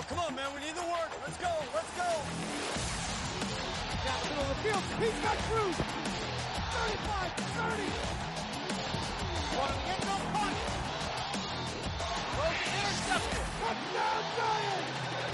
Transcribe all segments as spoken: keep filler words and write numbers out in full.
come on, man. We need the work. Let's go. Let's go. Down the middle of the field. He's got Cruz. thirty-five, thirty. One of the end zone punch. Throws it intercepted. Touchdown, Giants.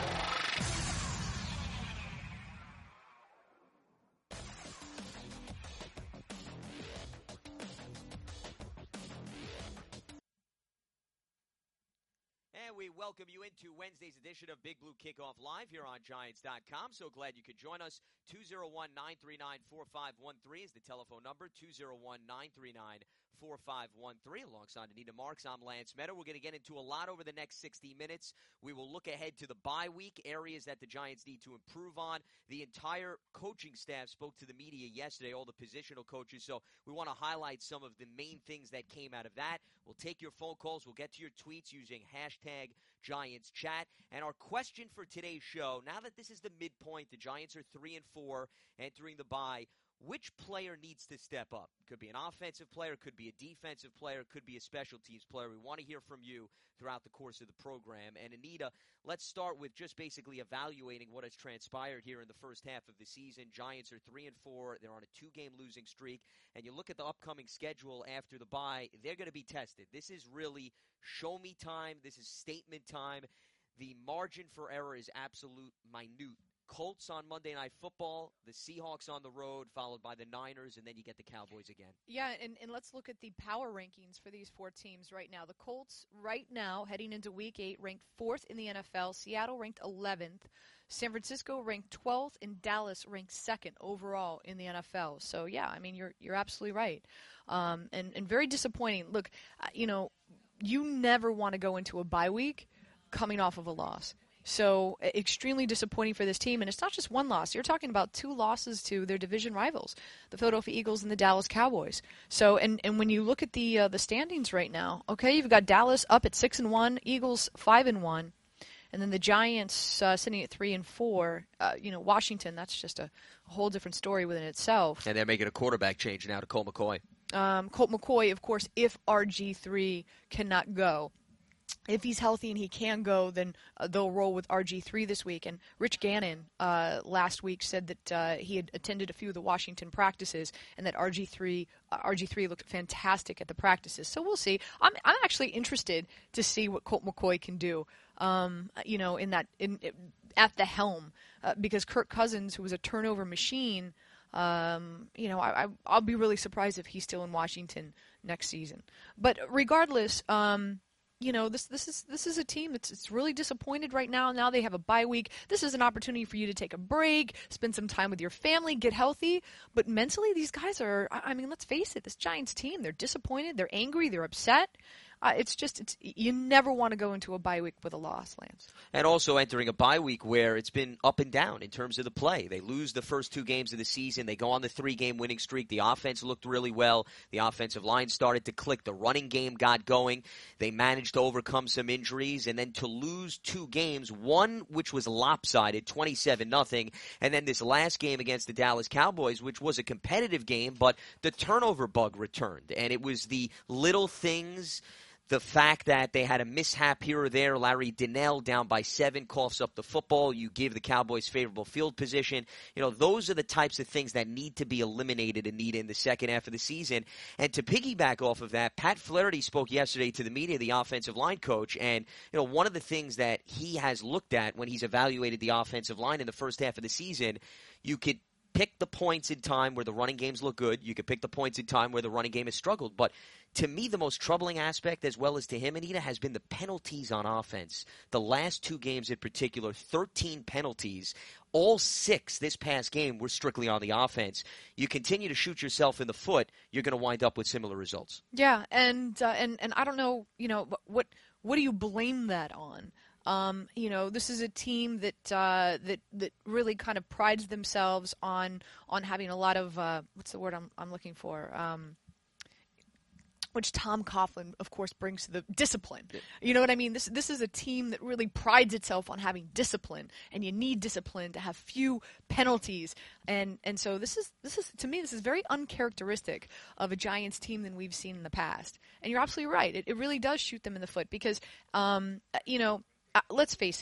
And we welcome you into Wednesday's edition of Big Blue Kickoff Live here on Giants dot com. So glad you could join us. two oh one, nine three nine, four five one three is the telephone number. two oh one, nine three nine, four five one three. Alongside Anita Marks, I'm Lance Meadow. We're going to get into a lot over the next sixty minutes. We will look ahead to the bye week, areas that the Giants need to improve on. The entire coaching staff spoke to the media yesterday, all the positional coaches. So we want to highlight some of the main things that came out of that. We'll take your phone calls. We'll get to your tweets using hashtag Giants Chat. And our question for today's show, now that this is the midpoint, the Giants are three and four entering the bye, which player needs to step up? Could be an offensive player, could be a defensive player, could be a special teams player. We want to hear from you throughout the course of the program. And Anita, let's start with just basically evaluating what has transpired here in the first half of the season. Giants are three and four. They're on a two-game losing streak. And you look at the upcoming schedule after the bye, they're going to be tested. This is really show-me time. This is statement time. The margin for error is absolute minute. Colts on Monday Night Football, the Seahawks on the road, followed by the Niners, and then you get the Cowboys again. Yeah, and, and let's look at the power rankings for these four teams right now. The Colts right now, heading into Week eight, ranked fourth in the N F L. Seattle ranked eleventh. San Francisco ranked twelfth, and Dallas ranked second overall in the N F L. So, yeah, I mean, you're you're absolutely right. Um, and, and very disappointing. Look, uh, you know, you never want to go into a bye week coming off of a loss. So extremely disappointing for this team, and it's not just one loss. You're talking about two losses to their division rivals, the Philadelphia Eagles and the Dallas Cowboys. So, and, and when you look at the uh, the standings right now, okay, you've got Dallas up at six and one, Eagles five and one, and then the Giants uh, sitting at three and four. Uh, you know, Washington, that's just a, a whole different story within itself. And they're making a quarterback change now to Colt McCoy. Um, Colt McCoy, of course, if R G three cannot go. If he's healthy and he can go, then uh, they'll roll with R G three this week. And Rich Gannon uh, last week said that uh, he had attended a few of the Washington practices and that R G three uh, R G three looked fantastic at the practices. So we'll see. I'm I'm actually interested to see what Colt McCoy can do. Um, you know, in that in, in at the helm, uh, because Kirk Cousins, who was a turnover machine, um, you know, I, I I'll be really surprised if he's still in Washington next season. But regardless. Um, You know, this this is this is a team that's it's really disappointed right now. Now they have a bye week. This is an opportunity for you to take a break, spend some time with your family, get healthy. But mentally, these guys are, I mean, let's face it, this Giants team, they're disappointed, they're angry, they're upset. Uh, it's just, it's you never want to go into a bye week with a loss, Lance. And also entering a bye week where it's been up and down in terms of the play. They lose the first two games of the season. They go on the three-game winning streak. The offense looked really well. The offensive line started to click. The running game got going. They managed to overcome some injuries. And then to lose two games, one which was lopsided, twenty-seven nothing, and then this last game against the Dallas Cowboys, which was a competitive game, but the turnover bug returned. And it was the little things. The fact that they had a mishap here or there, Larry Donnell down by seven, coughs up the football, you give the Cowboys favorable field position. You know, those are the types of things that need to be eliminated and need in the second half of the season. And to piggyback off of that, Pat Flaherty spoke yesterday to the media, the offensive line coach, and, you know, one of the things that he has looked at when he's evaluated the offensive line in the first half of the season, you could pick the points in time where the running games look good. You could pick the points in time where the running game has struggled. But to me, the most troubling aspect, as well as to him, Anita, has been the penalties on offense. The last two games in particular, thirteen penalties. All six this past game were strictly on the offense. You continue to shoot yourself in the foot, you're going to wind up with similar results. Yeah, and uh, and and I don't know, you know, what what do you blame that on? Um, you know, this is a team that uh, that that really kind of prides themselves on on having a lot of uh, what's the word I'm I'm looking for, um, which Tom Coughlin, of course, brings to the discipline. Yeah. You know what I mean? This this is a team that really prides itself on having discipline, and you need discipline to have few penalties. And and so this is this is to me this is very uncharacteristic of a Giants team than we've seen in the past. And you're absolutely right. It it really does shoot them in the foot because um, you know. Uh, let's face it,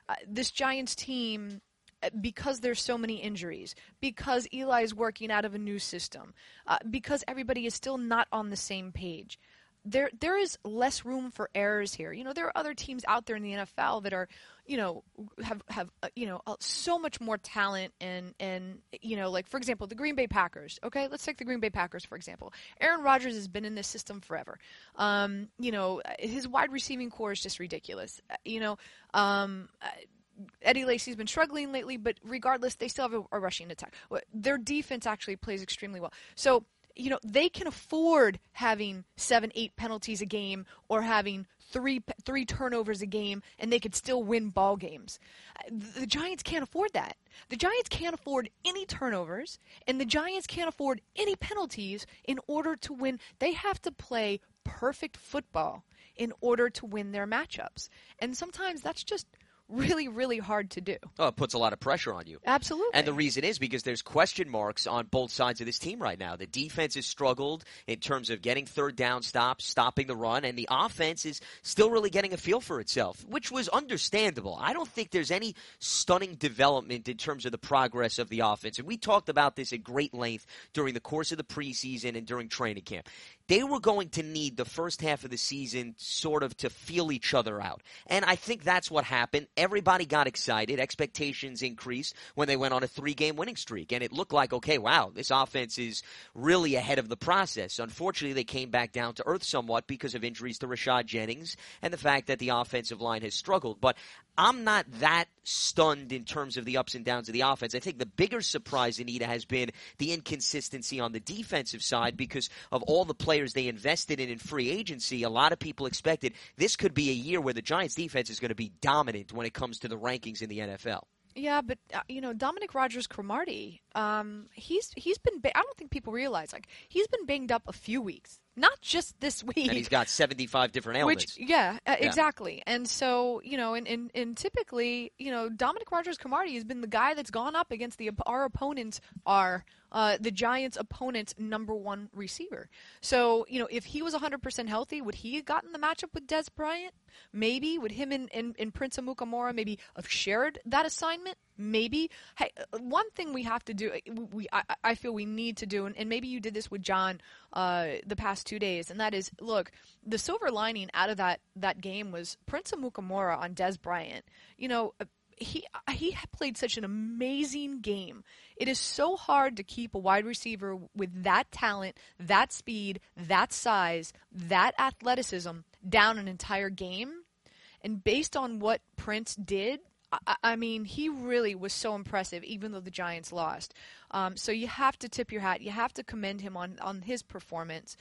uh, this Giants team, because there's so many injuries, because Eli's working out of a new system, uh, because everybody is still not on the same page, there there is less room for errors here. You know, there are other teams out there in the N F L that are, you know, have have uh, you know uh, so much more talent and and you know, like for example, the Green Bay Packers. Okay, let's take the Green Bay Packers for example. Aaron Rodgers has been in this system forever. Um, you know, his wide receiving core is just ridiculous. Uh, you know, um. Uh, Eddie Lacy's been struggling lately, but regardless, they still have a, a rushing attack. Their defense actually plays extremely well. So, you know, they can afford having seven, eight penalties a game or having three three turnovers a game, and they could still win ball games. The Giants can't afford that. The Giants can't afford any turnovers, and the Giants can't afford any penalties in order to win. They have to play perfect football in order to win their matchups. And sometimes that's just really, really hard to do. Oh, it puts a lot of pressure on you. Absolutely. And the reason is because there's question marks on both sides of this team right now. The defense has struggled in terms of getting third down stops, stopping the run, and the offense is still really getting a feel for itself, which was understandable. I don't think there's any stunning development in terms of the progress of the offense. And we talked about this at great length during the course of the preseason and during training camp. They were going to need the first half of the season sort of to feel each other out. And I think that's what happened. Everybody got excited. Expectations increased when they went on a three-game winning streak. And it looked like, okay, wow, this offense is really ahead of the process. Unfortunately, they came back down to earth somewhat because of injuries to Rashad Jennings and the fact that the offensive line has struggled. But I'm not that stunned in terms of the ups and downs of the offense. I think the bigger surprise, Anita, has been the inconsistency on the defensive side because of all the players they invested in in free agency. A lot of people expected this could be a year where the Giants defense is going to be dominant when it comes to the rankings in the N F L. Yeah, but uh, you know, Dominic Rodgers-Cromartie, um, he's he's been. Ba- I don't think people realize like he's been banged up a few weeks, not just this week. And he's got seventy-five different ailments. Which, yeah, uh, yeah, exactly. And so, you know, and, and, and typically, you know, Dominic Rodgers-Cromartie has been the guy that's gone up against the our opponents are uh, the Giants' opponent's number one receiver. So, you know, if he was one hundred percent healthy, would he have gotten the matchup with Dez Bryant? Maybe. Would him and, and, and Prince Amukamara maybe have shared that assignment? Maybe. Hey, one thing we have to do, we I, I feel we need to do, and, and maybe you did this with John uh, the past two days, and that is, look, the silver lining out of that, that game was Prince Amukamara on Dez Bryant. You know, he he played such an amazing game. It is so hard to keep a wide receiver with that talent, that speed, that size, that athleticism down an entire game. And based on what Prince did, I, I mean, he really was so impressive, even though the Giants lost. Um, so you have to tip your hat. You have to commend him on, on his performance.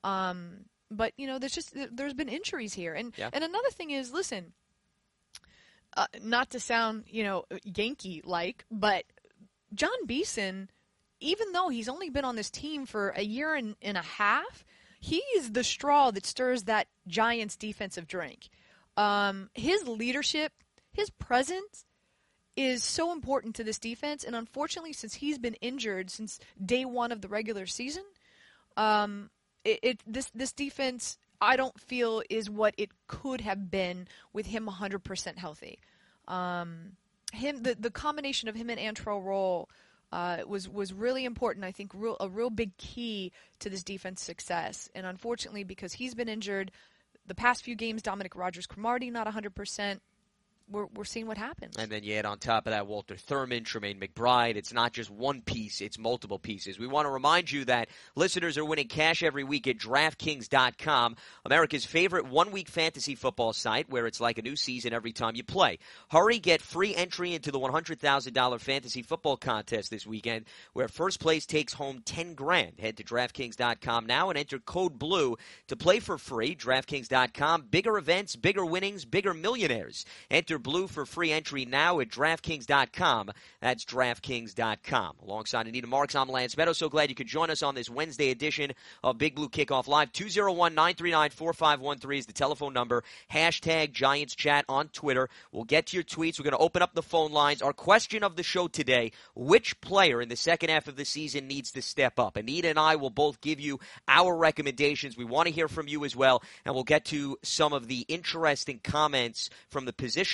Um, but, you know, there's just there's been injuries here. And, yeah. and another thing is, listen, uh, not to sound, you know, Yankee-like, but John Beeson, even though he's only been on this team for a year and, and a half, he's the straw that stirs that Giants defensive drink. Um, his leadership, his presence is so important to this defense, and unfortunately, since he's been injured since day one of the regular season, um, it, it this this defense I don't feel is what it could have been with him one hundred percent healthy. Um, him the the combination of him and Antrell Roll uh, was was really important. I think real, a real big key to this defense success, and unfortunately, because he's been injured. The past few games, Dominic Rodgers-Cromartie not one hundred percent. We're, we're seeing what happens. And then you add on top of that Walter Thurman, Tremaine McBride. It's not just one piece, it's multiple pieces. We want to remind you that listeners are winning cash every week at DraftKings dot com, America's favorite one-week fantasy football site where it's like a new season every time you play. Hurry, get free entry into the one hundred thousand dollars fantasy football contest this weekend where first place takes home ten grand. Head to DraftKings dot com now and enter code BLUE to play for free. DraftKings dot com, bigger events, bigger winnings, bigger millionaires. Enter BLUE for free entry now at DraftKings dot com. That's DraftKings dot com. Alongside Anita Marks, I'm Lance Meadows. So glad you could join us on this Wednesday edition of Big Blue Kickoff Live. two oh one, nine three nine, four five one three is the telephone number. Hashtag Giants Chat on Twitter. We'll get to your tweets. We're going to open up the phone lines. Our question of the show today, which player in the second half of the season needs to step up? Anita and I will both give you our recommendations. We want to hear from you as well, and we'll get to some of the interesting comments from the positional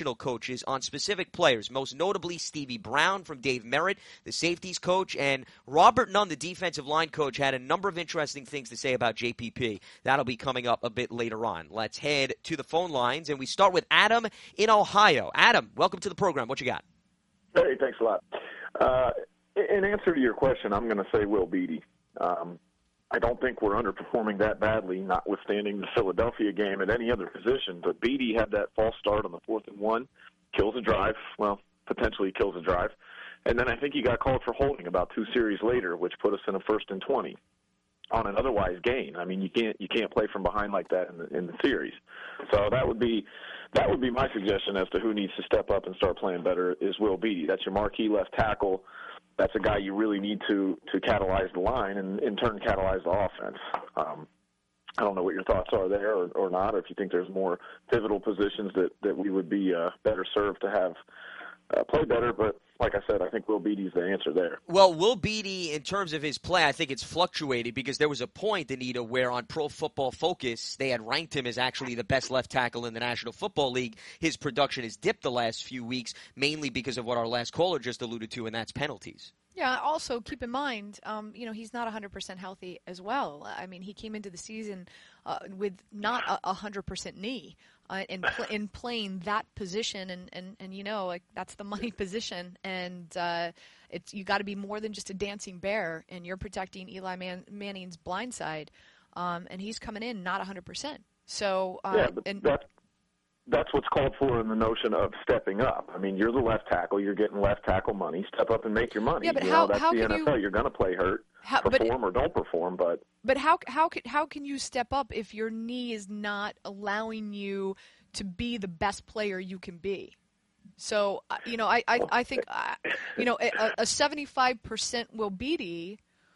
positional coaches on specific players, most notably Stevie Brown from Dave Merritt, the safeties coach, and Robert Nunn, the defensive line coach, had a number of interesting things to say about J P P. That'll be coming up a bit later on. Let's head to the phone lines, and we start with Adam in Ohio. Adam, welcome to the program. What you got? Hey, thanks a lot. Uh, in answer to your question, I'm going to say Will Beatty. Um, I don't think we're underperforming that badly, notwithstanding the Philadelphia game at any other position. But Beatty had that false start on the fourth and one, kills a drive. Well, potentially kills a drive. And then I think he got called for holding about two series later, which put us in a first and twenty on an otherwise gain. I mean, you can't you can't play from behind like that in the in the series. So that would be that would be my suggestion as to who needs to step up and start playing better is Will Beatty. That's your marquee left tackle. That's a guy you really need to to catalyze the line and in turn catalyze the offense. Um, I don't know what your thoughts are there or, or not, or if you think there's more pivotal positions that, that we would be uh, better served to have uh, play better. But like I said, I think Will Beatty's the answer there. Well, Will Beatty, in terms of his play, I think it's fluctuated because there was a point, Anita, where on Pro Football Focus, they had ranked him as actually the best left tackle in the National Football League. His production has dipped the last few weeks, mainly because of what our last caller just alluded to, and that's penalties. Yeah, also keep in mind, um, you know, he's not one hundred percent healthy as well. I mean, he came into the season uh, with not a one hundred percent knee uh, in, pl- in playing that position, and, and, and you know, like that's the money position, and uh, it's you got to be more than just a dancing bear, and you're protecting Eli Man- Manning's blind side, um, and he's coming in not one hundred percent. So, uh, yeah, but and that's, that's what's called for in the notion of stepping up. I mean, you're the left tackle. You're getting left tackle money. Step up and make your money. Yeah, but you how, know, that's how the can N F L. you, You're going to play hurt, how, perform but, or don't perform. But but how how can how can you step up if your knee is not allowing you to be the best player you can be? So uh, you know, I I, I think uh, you know a, a seventy-five percent Will Beatty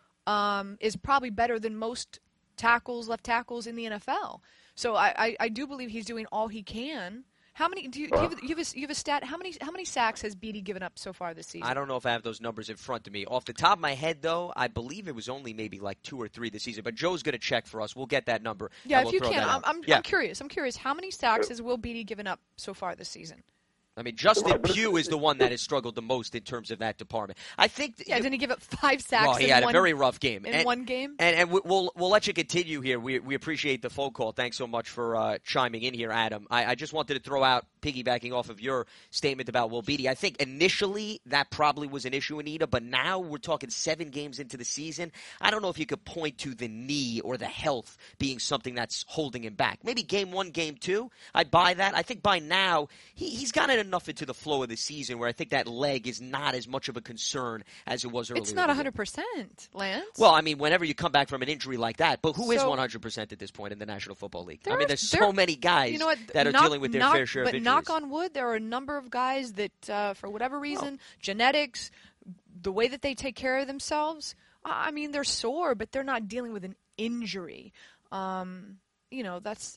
um, is probably better than most tackles, left tackles in the N F L. So I, I, I do believe he's doing all he can. How many do you, do you, have, you, have a, you have a stat? How many how many sacks has Beatty given up so far this season? I don't know if I have those numbers in front of me. Off the top of my head, though, I believe it was only maybe like two or three this season. But Joe's going to check for us. We'll get that number. Yeah, if we'll you throw can, that I'm, out. I'm, yeah. I'm curious. I'm curious. How many sacks has Will Beatty given up so far this season? I mean, Justin Pugh is the one that has struggled the most in terms of that department. I think. Yeah, you, didn't he give up five sacks? Well, he in had one, a very rough game in and, one game. And, and we'll we'll let you continue here. We we appreciate the phone call. Thanks so much for uh, chiming in here, Adam. I, I just wanted to throw out, piggybacking off of your statement about Will Beatty. I think initially that probably was an issue, Anita, but now we're talking seven games into the season. I don't know if you could point to the knee or the health being something that's holding him back. Maybe game one, game two, I buy that. I think by now he, he's gotten enough into the flow of the season where I think that leg is not as much of a concern as it was earlier. It's not one hundred percent, Lance. Well, I mean, whenever you come back from an injury like that, but who so, is one hundred percent at this point in the National Football League? I mean, there's there, so many guys you know what, that are knock, dealing with their knock, fair share of but injuries. But knock on wood, there are a number of guys that, uh, for whatever reason, oh. genetics, the way that they take care of themselves, I mean, they're sore, but they're not dealing with an injury. Um, you know, that's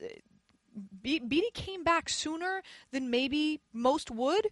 Be- Beatty came back sooner than maybe most would.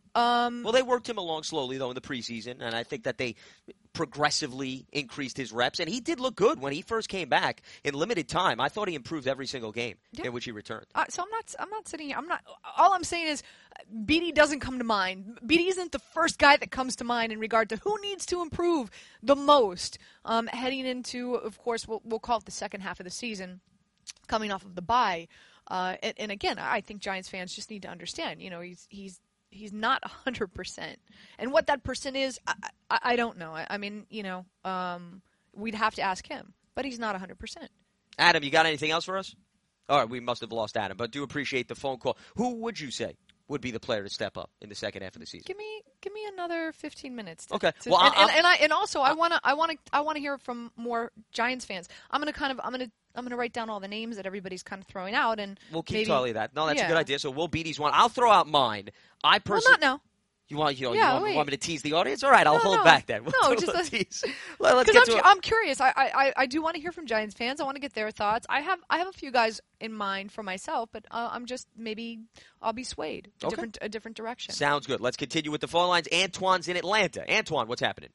Um, well, they worked him along slowly, though, in the preseason, and I think that they progressively increased his reps, and he did look good when he first came back in limited time. I thought he improved every single game yeah. in which he returned. Uh, so I'm not, I'm not sitting here. I'm not. All I'm saying is, Beatty doesn't come to mind. Beatty isn't the first guy that comes to mind in regard to who needs to improve the most um, heading into, of course, we'll, we'll call it the second half of the season, coming off of the bye. Uh, and, and again, I think Giants fans just need to understand. You know, he's he's. He's not one hundred percent. And what that percent is, I, I, I don't know. I, I mean, you know, um, we'd have to ask him. But he's not one hundred percent. Adam, you got anything else for us? All right, we must have lost Adam, but do appreciate the phone call. Who would you say would be the player to step up in the second half of the season? Give me give me another fifteen minutes. To, okay. To, well, and, I'll, and, and, I, and also, I want to I want to I want to hear from more Giants fans. I'm going to kind of I'm going to I'm going to write down all the names that everybody's kind of throwing out, and we'll keep maybe, telling you that. No, that's yeah. a good idea. So Will Beatty's one. I'll throw out mine. I personally. Well, not now. You want you, know, yeah, you want, want me to tease the audience? All right, no, I'll hold no. back then. We'll no, do just a a, tease. Let's Because get I'm, to I'm curious. I, I I do want to hear from Giants fans. I want to get their thoughts. I have I have a few guys in mind for myself, but uh, I'm just maybe I'll be swayed a okay. different a different direction. Sounds good. Let's continue with the phone lines. Antoine's in Atlanta. Antoine, what's happening?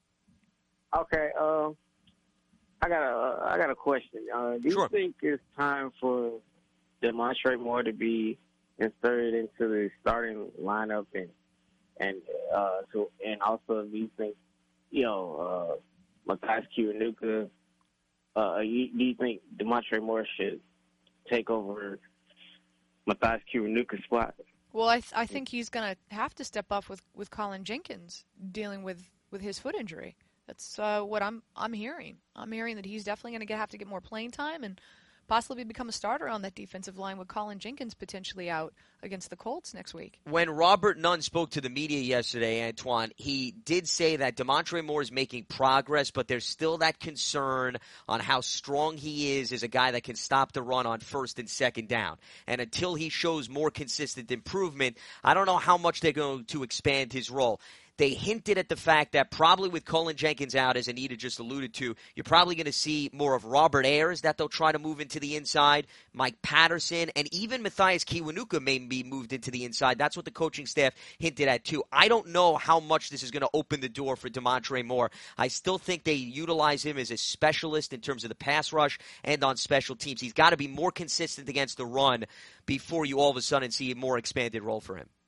Okay, uh, I got a I got a question. Uh, do sure. you think it's time for DeMontre Moore to be inserted into the starting lineup, and and uh, so and also do you think you know uh, Matthias Kiwanuka? Uh, you, do you think Demontre Moore should take over Matthias Kiwanuka's spot? Well, I th- I think he's going to have to step up with, with Colin Jenkins dealing with, with his foot injury. That's uh, what I'm I'm hearing. I'm hearing that he's definitely going to have to get more playing time and possibly become a starter on that defensive line with Colin Jenkins potentially out against the Colts next week. When Robert Nunn spoke to the media yesterday, Antoine, he did say that Demontre Moore is making progress, but there's still that concern on how strong he is as a guy that can stop the run on first and second down. And until he shows more consistent improvement, I don't know how much they're going to expand his role. They hinted at the fact that probably with Colin Jenkins out, as Anita just alluded to, you're probably going to see more of Robert Ayers that they'll try to move into the inside, Mike Patterson, and even Matthias Kiwanuka may be moved into the inside. That's what the coaching staff hinted at, too. I don't know how much this is going to open the door for Demontre Moore. I still think they utilize him as a specialist in terms of the pass rush and on special teams. He's got to be more consistent against the run before you all of a sudden see a more expanded role for him.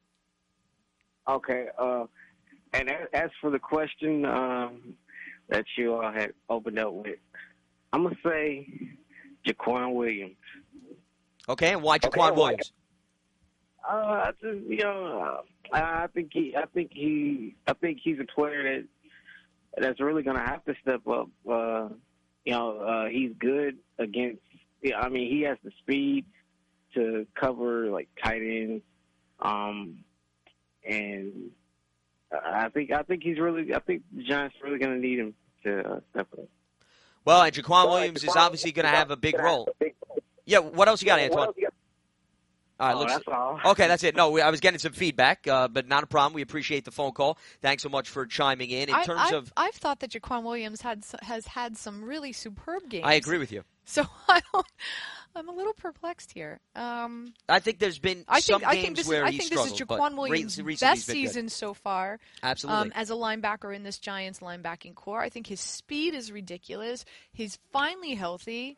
Okay, uh, and as for the question um, that you all had opened up with, I'm going to say Jaquan Williams. Okay, and why Jaquan okay, Williams? Uh, I just, you know, uh, I think he, I think he, I think he's a player that that's really going to have to step up. Uh, you know, uh, he's good against. I mean, he has the speed to cover like tight ends, um, and. I think I think he's really I think the Giants are really going to need him to uh, step up. Well, and Jaquan Williams is obviously going to have a big role. Yeah, what else you got, Antoine? All right, oh, looks, that's all. Okay, that's it. No, we, I was getting some feedback, uh, but not a problem. We appreciate the phone call. Thanks so much for chiming in. In I, terms I've, of, I've thought that Jaquan Williams had has had some really superb games. I agree with you. So I don't. I'm a little perplexed here. Um, I think there's been I some think, I games think this, where I he think struggled. this is but Jaquan Williams' recently best he's been good. season so far. Absolutely. Um, as a linebacker in this Giants linebacking core, I think his speed is ridiculous. He's finally healthy.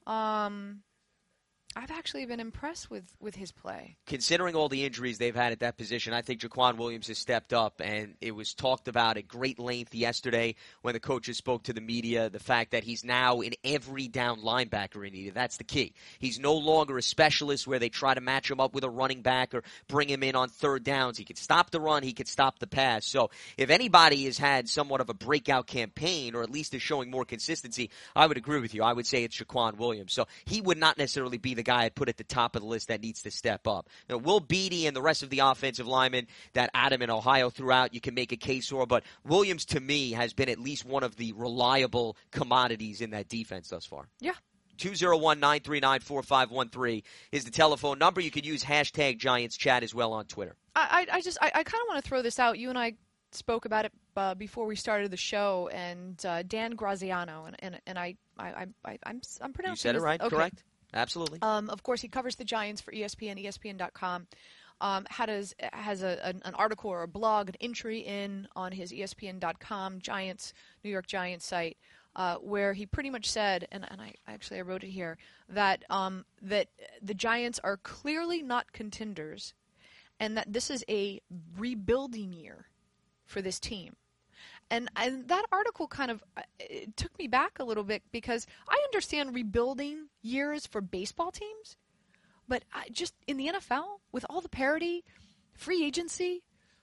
Um, I've actually been impressed with, with his play. Considering all the injuries they've had at that position, I think Jaquan Williams has stepped up, and it was talked about at great length yesterday when the coaches spoke to the media, the fact that he's now an every down linebacker in either. That's the key. He's no longer a specialist where they try to match him up with a running back or bring him in on third downs. He can stop the run. He can stop the pass. So if anybody has had somewhat of a breakout campaign or at least is showing more consistency, I would agree with you. I would say it's Jaquan Williams. So he would not necessarily be the guy I'd put at the top of the list that needs to step up. You know, Will Beatty and the rest of the offensive linemen that Adam in Ohio threw out, you can make a case for, but Williams to me has been at least one of the reliable commodities in that defense thus far. Yeah. two oh one, nine three nine, four five one three is the telephone number. You could use hashtag Giants Chat as well on Twitter. I, I, I just I, I kind of want to throw this out. You and I spoke about it uh, before we started the show, and uh, Dan Graziano, and and, and I, I, I, I I'm I'm pronouncing You said it his, right, okay. correct? Absolutely. Um, of course, he covers the Giants for E S P N, E S P N dot com. Um, had his, has a, an, an article or a blog, an entry in on his E S P N dot com Giants, New York Giants site, uh, where he pretty much said, and, and I actually I wrote it here, that um, that the Giants are clearly not contenders, and that this is a rebuilding year for this team. And and that article kind of it took me back a little bit because I understand rebuilding years for baseball teams, but I just in the N F L with all the parity, free agency,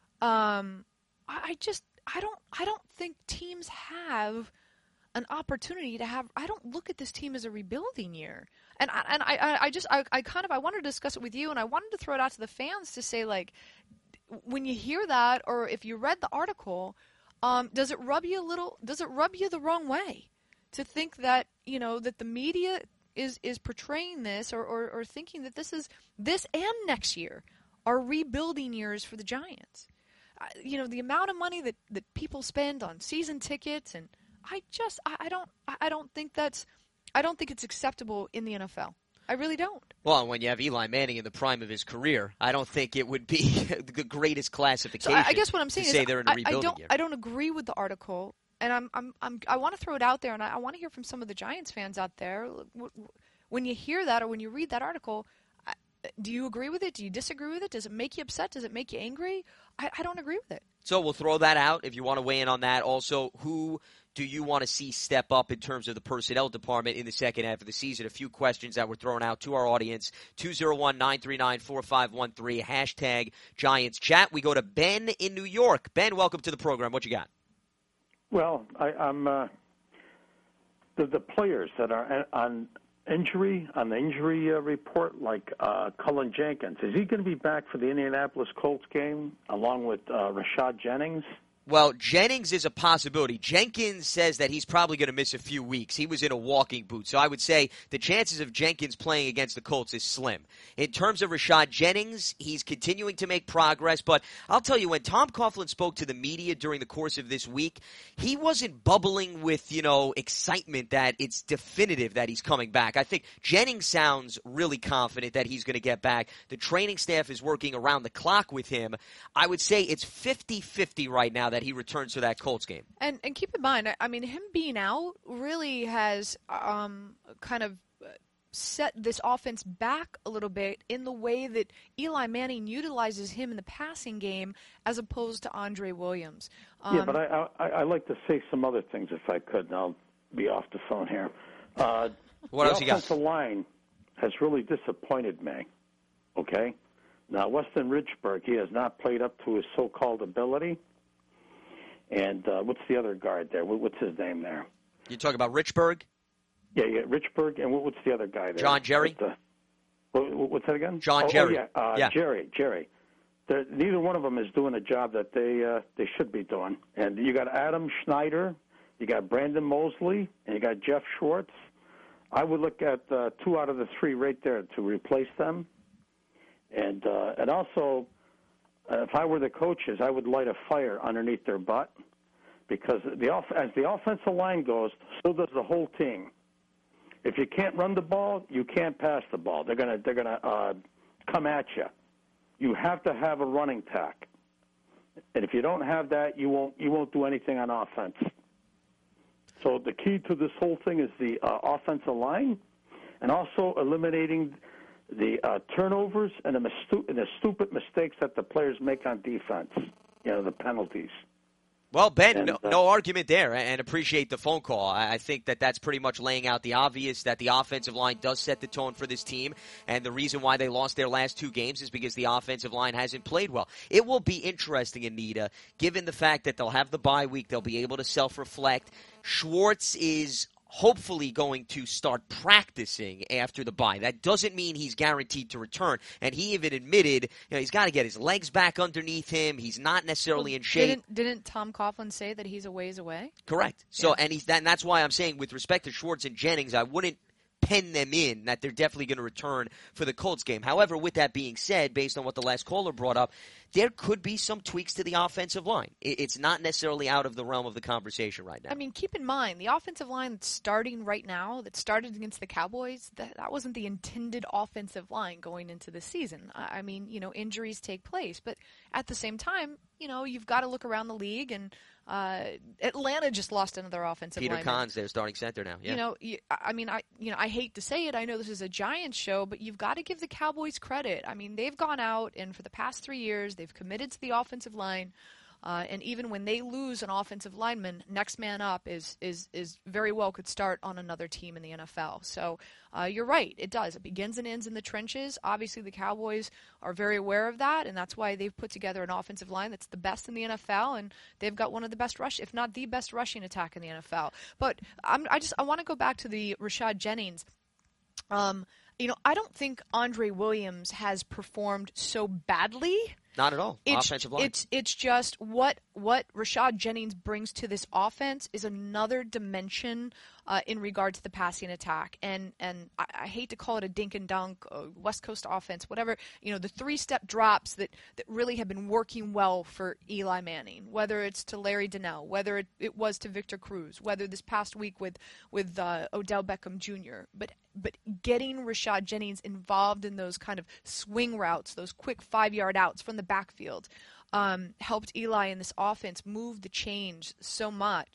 um, I, I just I don't I don't think teams have an opportunity to have. I don't look at this team as a rebuilding year, and I, and I I just I, I kind of I wanted to discuss it with you, and I wanted to throw it out to the fans to say, like, when you hear that, or if you read the article. Um, does it rub you a little? Does it rub you the wrong way to think that you know that the media is is portraying this, or, or, or thinking that this is this and next year are rebuilding years for the Giants? Uh, you know the amount of money that, that people spend on season tickets, and I just I, I don't I don't think that's I don't think it's acceptable in the N F L. I really don't. Well, when you have Eli Manning in the prime of his career, I don't think it would be the greatest classification. So I, I guess what I'm saying to is say they're in a I, rebuilding I don't year. I don't agree with the article, and I'm I'm, I'm I want to throw it out there, and I, I want to hear from some of the Giants fans out there. When you hear that or when you read that article, do you agree with it? Do you disagree with it? Does it make you upset? Does it make you angry? I, I don't agree with it. So we'll throw that out if you want to weigh in on that. Also, who do you want to see step up in terms of the personnel department in the second half of the season? A few questions that were thrown out to our audience. two oh one, nine three nine, four five one three, hashtag Giants Chat. We go to Ben in New York. Ben, welcome to the program. What you got? Well, I, I'm uh, the, the players that are on injury, on the injury uh, report, like uh, Cullen Jenkins. Is he going to be back for the Indianapolis Colts game along with uh, Rashad Jennings? Well, Jennings is a possibility. Jenkins says that he's probably going to miss a few weeks. He was in a walking boot. So I would say the chances of Jenkins playing against the Colts is slim. In terms of Rashad Jennings, he's continuing to make progress. But I'll tell you, when Tom Coughlin spoke to the media during the course of this week, he wasn't bubbling with, you know, excitement that it's definitive that he's coming back. I think Jennings sounds really confident that he's going to get back. The training staff is working around the clock with him. I would say it's fifty-fifty right now that he returns to that Colts game. And and keep in mind, I mean, him being out really has um, kind of set this offense back a little bit in the way that Eli Manning utilizes him in the passing game as opposed to Andre Williams. Um, yeah, but I, I I like to say some other things if I could, and I'll be off the phone here. Uh, what the else you got? The offensive line has really disappointed me, okay? Now, Weston Richburg, he has not played up to his so-called ability. And uh, what's the other guard there? What's his name there? You talking about Richburg? Yeah, yeah, Richburg. And what's the other guy there? John Jerry? The, what's that again? John oh, Jerry. Oh, yeah, uh, yeah, Jerry, Jerry. They're, neither one of them is doing the job that they uh, they should be doing. And you got Adam Schneider, you got Brandon Mosley, and you got Jeff Schwartz. I would look at uh, two out of the three right there to replace them. And uh, and also, uh, if I were the coaches, I would light a fire underneath their butt, because the off- as the offensive line goes, so does the whole team. If you can't run the ball, you can't pass the ball. They're gonna they're gonna uh, come at you. You have to have a running tack, and if you don't have that, you won't you won't do anything on offense. So the key to this whole thing is the uh, offensive line, and also eliminating the uh, turnovers and the, mistu- and the stupid mistakes that the players make on defense. You know, the penalties. Well, Ben, And, no, uh, no argument there, and appreciate the phone call. I think that that's pretty much laying out the obvious, that the offensive line does set the tone for this team, and the reason why they lost their last two games is because the offensive line hasn't played well. It will be interesting, Anita, given the fact that they'll have the bye week, they'll be able to self-reflect. Schwartz is hopefully going to start practicing after the bye. That doesn't mean he's guaranteed to return. And he even admitted, you know, he's got to get his legs back underneath him. He's not necessarily well, in shape. Didn't, didn't Tom Coughlin say that he's a ways away? Correct. So, Yeah. and he's that, and that's why I'm saying, with respect to Schwartz and Jennings, I wouldn't pen them in that they're definitely going to return for the Colts game. However, with that being said, based on what the last caller brought up, there could be some tweaks to the offensive line. It's not necessarily out of the realm of the conversation right now. I mean, keep in mind, the offensive line that's starting right now, that started against the Cowboys, that, that wasn't the intended offensive line going into the season. I I mean, you know, injuries take place. But at the same time, you know, you've got to look around the league, and uh, Atlanta just lost another offensive Peter lineman. Kahn's their starting center now. Yeah. You know, you, I mean, I you know, I hate to say it. I know this is a Giants show, but you've got to give the Cowboys credit. I mean, they've gone out, and for the past three years, they've committed to the offensive line. Uh, and even when they lose an offensive lineman, next man up is is is very well could start on another team in the N F L. So uh, you're right, it does. It begins and ends in the trenches. Obviously, the Cowboys are very aware of that, and that's why they've put together an offensive line that's the best in the N F L, and they've got one of the best rush, if not the best rushing attack in the N F L. But I'm, I just I want to go back to the Rashad Jennings. Um, you know, I don't think Andre Williams has performed so badly. Not at all. It's, Offensive line. It's it's just what what Rashad Jennings brings to this offense is another dimension uh, in regard to the passing attack. And and I, I hate to call it a dink and dunk, uh, West Coast offense, whatever. You know, the three step drops that, that really have been working well for Eli Manning. Whether it's to Larry Donnell, whether it, it was to Victor Cruz, whether this past week with with uh, Odell Beckham Junior But but getting Rashad Jennings involved in those kind of swing routes, those quick five yard outs from the backfield, um, helped Eli in this offense move the chains so much.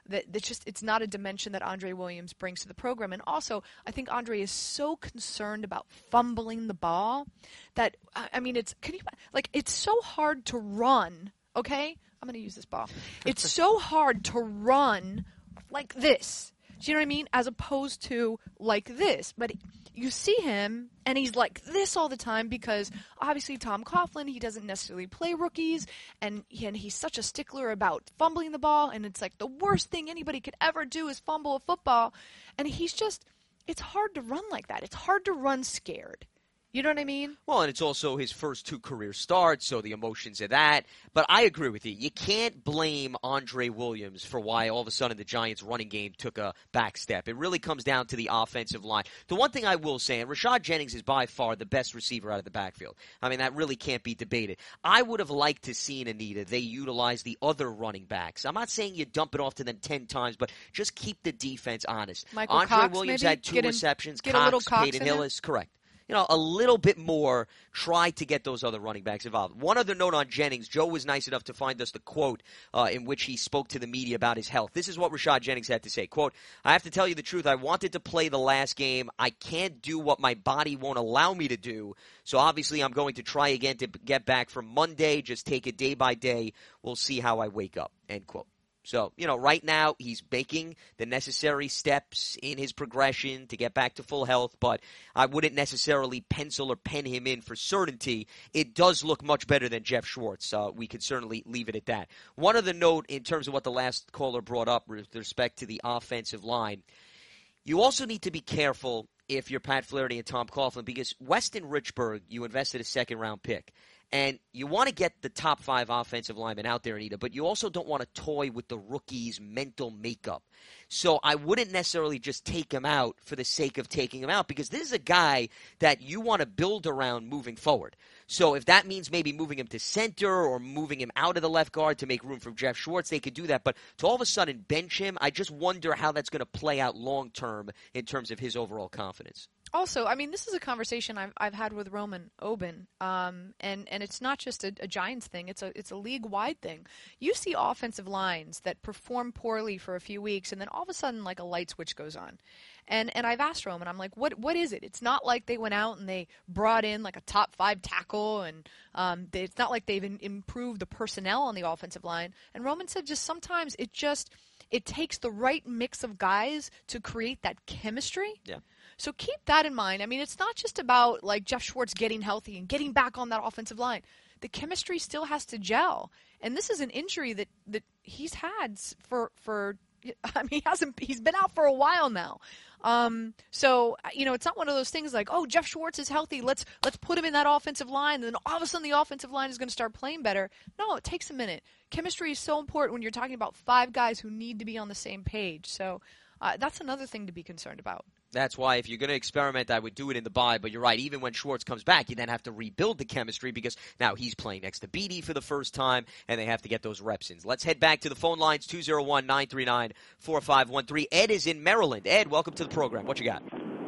that that just it's not a dimension that Andre Williams brings to the program. And also, I think Andre is so concerned about fumbling the ball that I mean, it's can you like it's so hard to run. Okay, I'm going to use this ball. It's so hard to run like this. Do you know what I mean? As opposed to like this. But you see him, and he's like this all the time because obviously Tom Coughlin, he doesn't necessarily play rookies, and, he, and he's such a stickler about fumbling the ball, and it's like the worst thing anybody could ever do is fumble a football. And he's just, it's hard to run like that. It's hard to run scared. You know what I mean? Well, and it's also his first two career starts, so the emotions of that. But I agree with you. You can't blame Andre Williams for why all of a sudden the Giants' running game took a back step. It really comes down to the offensive line. The one thing I will say, and Rashad Jennings is by far the best receiver out of the backfield. I mean, that really can't be debated. I would have liked to see, Anita, they utilize the other running backs. I'm not saying you dump it off to them ten times, but just keep the defense honest. Michael Andre Cox, Williams maybe? had two Get in- receptions. get a little Cox, Cox Peyton in there? Hillis, correct. You know, a little bit more, try to get those other running backs involved. One other note on Jennings. Joe was nice enough to find us the quote uh, in which he spoke to the media about his health. This is what Rashad Jennings had to say. Quote, I have to tell you the truth. I wanted to play the last game. I can't do what my body won't allow me to do. So obviously I'm going to try again to get back for Monday. Just take it day by day. We'll see how I wake up. End quote. So, you know, right now he's making the necessary steps in his progression to get back to full health, but I wouldn't necessarily pencil or pen him in for certainty. It does look much better than Jeff Schwartz. Uh, we could certainly leave it at that. One other note in terms of what the last caller brought up with respect to the offensive line, you also need to be careful if you're Pat Flaherty and Tom Coughlin because Weston Richburg, you invested a second-round pick. And you want to get the top five offensive linemen out there, Anita, but you also don't want to toy with the rookie's mental makeup. So I wouldn't necessarily just take him out for the sake of taking him out because this is a guy that you want to build around moving forward. So if that means maybe moving him to center or moving him out of the left guard to make room for Jeff Schwartz, they could do that. But to all of a sudden bench him, I just wonder how that's going to play out long term in terms of his overall confidence. Also, I mean, this is a conversation I've I've had with Roman Oben, um, and and it's not just a, a Giants thing; it's a it's a league wide thing. You see offensive lines that perform poorly for a few weeks, and then all of a sudden, like a light switch goes on. And and I've asked Roman, I'm like, what what is it? It's not like they went out and they brought in like a top five tackle, and um, they, it's not like they've in, improved the personnel on the offensive line. And Roman said, just sometimes it just it takes the right mix of guys to create that chemistry. Yeah. So keep that in mind. I mean, it's not just about like Jeff Schwartz getting healthy and getting back on that offensive line. The chemistry still has to gel. And this is an injury that, that he's had for for I mean, he hasn't he's been out for a while now. Um, so you know, it's not one of those things like, oh, Jeff Schwartz is healthy. Let's let's put him in that offensive line, and then all of a sudden the offensive line is going to start playing better. No, it takes a minute. Chemistry is so important when you're talking about five guys who need to be on the same page. So uh, that's another thing to be concerned about. That's why if you're going to experiment, I would do it in the bye. But you're right. Even when Schwartz comes back, you then have to rebuild the chemistry because now he's playing next to Beatty for the first time, and they have to get those reps in. Let's head back to the phone lines, two oh one, nine three nine, four five one three. Ed is in Maryland. Ed, welcome to the program. What you got?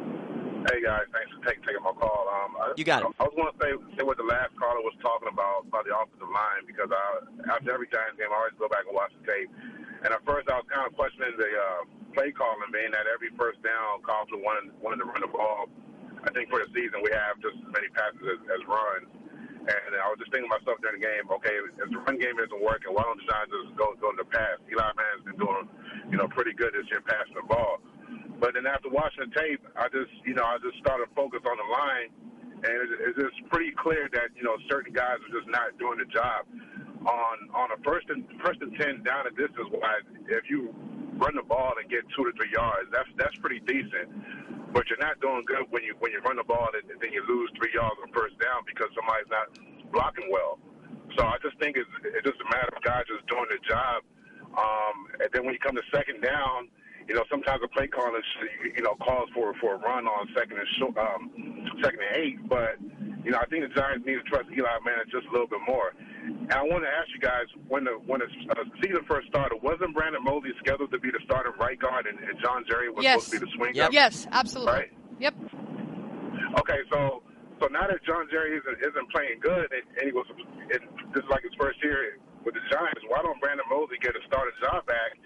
Hey, guys. Thanks for take, taking my call. Um, I, You got it. I was going to say, say what the last caller was talking about, about the offensive line, because I, after every Giants game, I always go back and watch the tape. And at first, I was kind of questioning the uh, play calling, being that every first down calls for wanting, wanting to run the ball. I think for the season, we have just as many passes as, as runs. And I was just thinking to myself during the game, okay, if the run game isn't working, why don't the Giants just go, go to the pass? Eli Manning's been doing, you know, pretty good this year passing the ball. But then after watching the tape, I just, you know, I just started to focus on the line. And it's, it's just pretty clear that, you know, certain guys are just not doing the job. On on a first and first and ten down and distance wise, if you run the ball and get two to three yards, that's that's pretty decent. But you're not doing good when you when you run the ball and then you lose three yards on first down because somebody's not blocking well. So I just think it's it's just a matter of guys just doing the job. Um, and then when you come to second down, you know, sometimes the play calling, you know, calls for for a run on second and short, um, second and eight. But you know, I think the Giants need to trust Eli Manning just a little bit more. And I want to ask you guys, when the when the uh, season first started, wasn't Brandon Mosley scheduled to be the starting right guard, and, and John Jerry was Yes. supposed to be the swing Yep. guard? Yes, absolutely. Right? Yep. Okay, so so now that John Jerry isn't, isn't playing good, and, and he was it, this is like his first year with the Giants, why don't Brandon Mosley get a starting job back?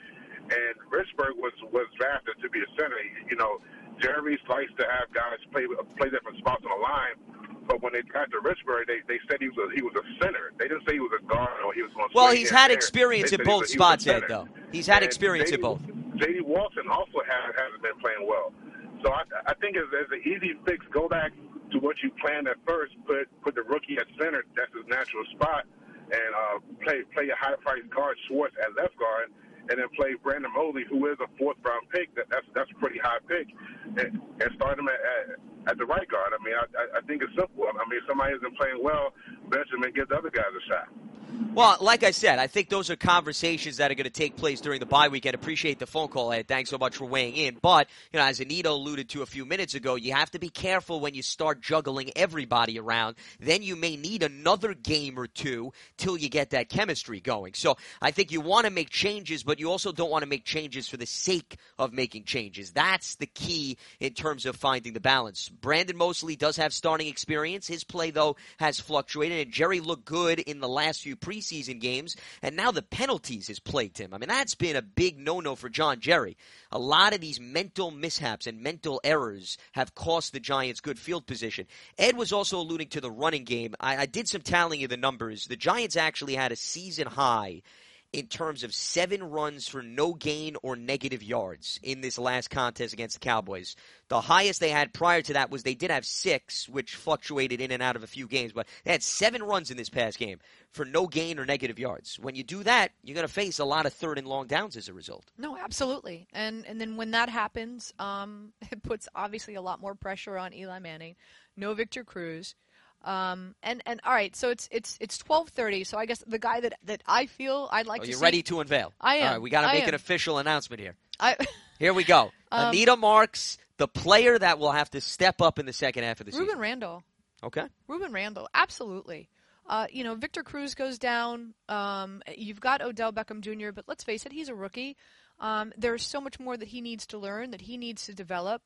and Richburg was was drafted to be a center. You know, Jerry likes to have guys play play different spots on the line. But when they got to Richburg, they, they said he was a, he was a center. They didn't say he was a guard or he was going to Well, swing he's here had and there. experience They in said he both was a- he was a spots, Ed, center. though. He's had And experience J D, in both. J D Walton also has, hasn't been playing well. So I, I think as, as an easy fix, go back to what you planned at first, put put the rookie at center, that's his natural spot, and uh, play play a high-priced guard, Schwartz, at left guard, and then play Brandon Mosley, who is a fourth-round pick. That, that's that's a pretty high pick, and, and start him at, at, at the right guard. I mean, I, I, I think it's simple. I mean, if somebody isn't playing well, Benjamin gives the other guys a shot. Well, like I said, I think those are conversations that are going to take place during the bye week. I appreciate the phone call, Ed. Thanks so much for weighing in. But, you know, as Anita alluded to a few minutes ago, you have to be careful when you start juggling everybody around. Then you may need another game or two till you get that chemistry going. So I think you want to make changes, but you also don't want to make changes for the sake of making changes. That's the key in terms of finding the balance. Brandon Mosley does have starting experience. His play, though, has fluctuated, and Jerry looked good in the last few preseason games, and now the penalties has plagued him. I mean, that's been a big no-no for John Jerry. A lot of these mental mishaps and mental errors have cost the Giants good field position. Ed was also alluding to the running game. I, I did some tallying of the numbers. The Giants actually had a season high in terms of seven runs for no gain or negative yards in this last contest against the Cowboys. The highest they had prior to that was they did have six, which fluctuated in and out of a few games, but they had seven runs in this past game for no gain or negative yards. When you do that, you're going to face a lot of third and long downs as a result. No, absolutely. And and then when that happens, um, it puts obviously a lot more pressure on Eli Manning. No Victor Cruz. Um, and, and all right, so it's it's it's twelve thirty. So I guess the guy that, that I feel I'd like Oh, to you're see. ready to unveil. I am. All right, we got to I make am. an official announcement here. I, Here we go. Um, Anita Marks, the player that will have to step up in the second half of the Ruben season. Randall. Okay. Ruben Randall, absolutely. Uh, you know, Victor Cruz goes down. Um, you've got Odell Beckham Junior, but let's face it, he's a rookie. Um, there's so much more that he needs to learn, that he needs to develop.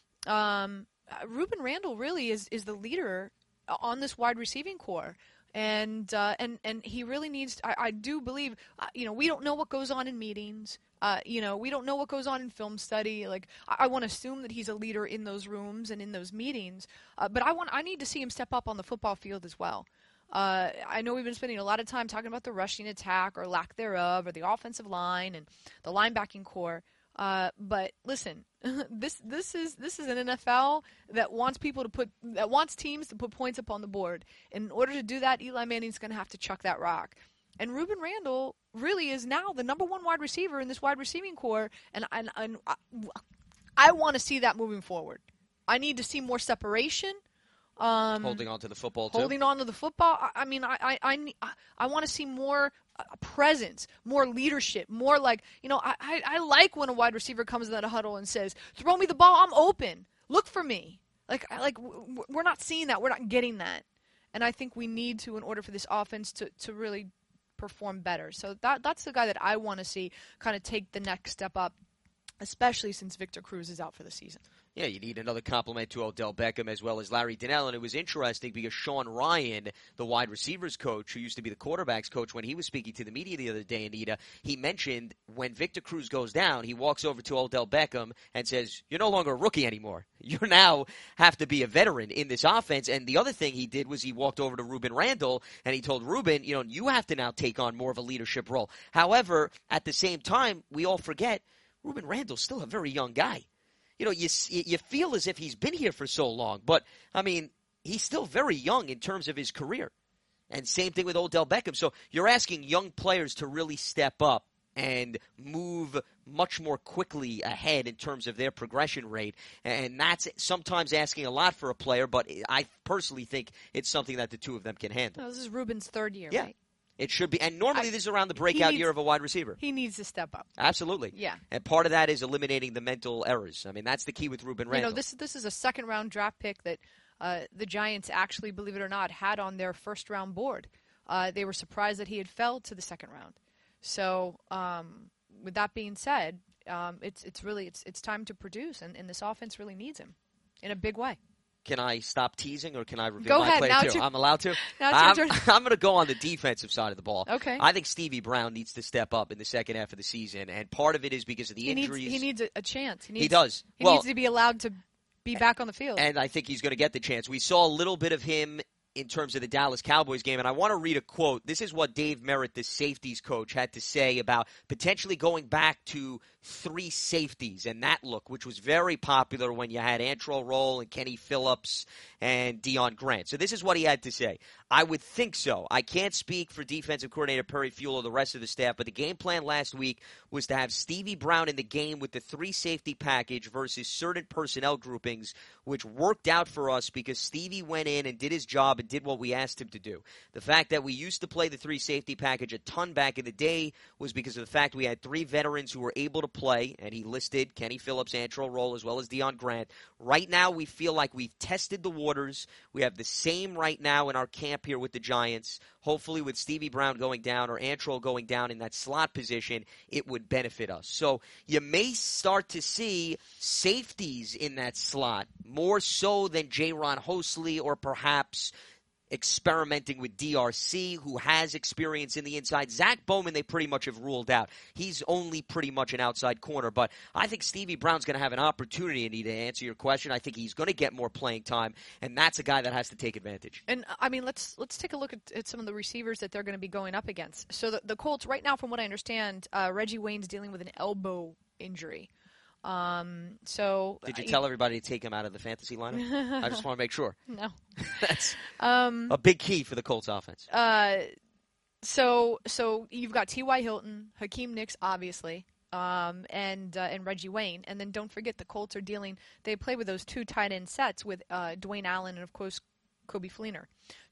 Um, uh, Ruben Randall really is, is the leader on this wide receiving core. And uh, and and he really needs to, I, I do believe, uh, you know, we don't know what goes on in meetings. Uh, you know, we don't know what goes on in film study. Like, I, I want to assume that he's a leader in those rooms and in those meetings. Uh, but I want, I need to see him step up on the football field as well. Uh, I know we've been spending a lot of time talking about the rushing attack or lack thereof, or the offensive line and the linebacking core. Uh, but listen, this this is this is an N F L that wants people to put that wants teams to put points up on the board. In order to do that, Eli Manning's going to have to chuck that rock. And Ruben Randall really is now the number one wide receiver in this wide receiving core, and and, and I, I want to see that moving forward. I need to see more separation. Um, Holding on to the football, too. Holding on to the football. I, I mean, I I, I, I, I want to see more uh, presence, more leadership, more like, you know, I, I, I like when a wide receiver comes in that huddle and says, throw me the ball, I'm open. Look for me. Like, I, like w- we're not seeing that. We're not getting that. And I think we need to, in order for this offense to, to really perform better. So that that's the guy that I want to see kind of take the next step up, especially since Victor Cruz is out for the season. Yeah, you need another compliment to Odell Beckham as well as Larry Donnell. And it was interesting because Sean Ryan, the wide receivers coach, who used to be the quarterbacks coach, when he was speaking to the media the other day, Anita, he mentioned when Victor Cruz goes down, he walks over to Odell Beckham and says, you're no longer a rookie anymore. You now have to be a veteran in this offense. And the other thing he did was he walked over to Ruben Randall and he told Ruben, you know, you have to now take on more of a leadership role. However, at the same time, we all forget Ruben Randall's still a very young guy. You know, you you feel as if he's been here for so long, but, I mean, he's still very young in terms of his career. And same thing with Odell Beckham. So you're asking young players to really step up and move much more quickly ahead in terms of their progression rate. And that's sometimes asking a lot for a player, but I personally think it's something that the two of them can handle. No, this is Ruben's third year, yeah. right? It should be. And normally I, this is around the breakout needs, year of a wide receiver. He needs to step up. Absolutely. Yeah. And part of that is eliminating the mental errors. I mean, that's the key with Ruben Randall. You know, this, this is a second-round draft pick that uh, the Giants actually, believe it or not, had on their first-round board. Uh, they were surprised that he had fell to the second round. So um, with that being said, um, it's it's really it's it's time to produce, and, and this offense really needs him in a big way. Can I stop teasing, or can I reveal Go my ahead. player Now too? it's your- I'm allowed to? Now it's I'm, your turn. I'm going to go on the defensive side of the ball. Okay. I think Stevie Brown needs to step up in the second half of the season, and part of it is because of the He needs, injuries. he needs a, a chance. He, needs, He does. He Well, needs to be allowed to be back on the field. and I think he's going to get the chance. We saw a little bit of him in terms of the Dallas Cowboys game, and I want to read a quote. This is what Dave Merritt, the safeties coach, had to say about potentially going back to three safeties and that look, which was very popular when you had Antrel Roll and Kenny Phillips and Deion Grant. So this is what he had to say. I would think so. I can't speak for defensive coordinator Perry Fewell or the rest of the staff, but the game plan last week was to have Stevie Brown in the game with the three safety package versus certain personnel groupings, which worked out for us because Stevie went in and did his job and did what we asked him to do. The fact that we used to play the three safety package a ton back in the day was because of the fact we had three veterans who were able to play, and he listed Kenny Phillips, Antrel Roll, as well as Deion Grant. Right now, we feel like we've tested the waters. We have the same right now in our camp here with the Giants. Hopefully with Stevie Brown going down or Antrel going down in that slot position, it would benefit us. So you may start to see safeties in that slot, more so than Jaron Hosley or perhaps experimenting with D R C, who has experience in the inside. Zach Bowman, they pretty much have ruled out. He's only pretty much an outside corner. But I think Stevie Brown's going to have an opportunity, Anita, to answer your question. I think he's going to get more playing time, and that's a guy that has to take advantage. And, I mean, let's let's take a look at, at some of the receivers that they're going to be going up against. So the, the Colts, right now, from what I understand, uh, Reggie Wayne's dealing with an elbow injury. Um, so Did you uh, tell everybody to take him out of the fantasy lineup? I just want to make sure. No. That's um, a big key for the Colts offense. Uh, so so you've got T Y. Hilton, Hakeem Nicks, obviously, um, and uh, and Reggie Wayne, and then don't forget the Colts are dealing. They play with those two tight end sets with uh, Dwayne Allen and of course Kobe Fleener.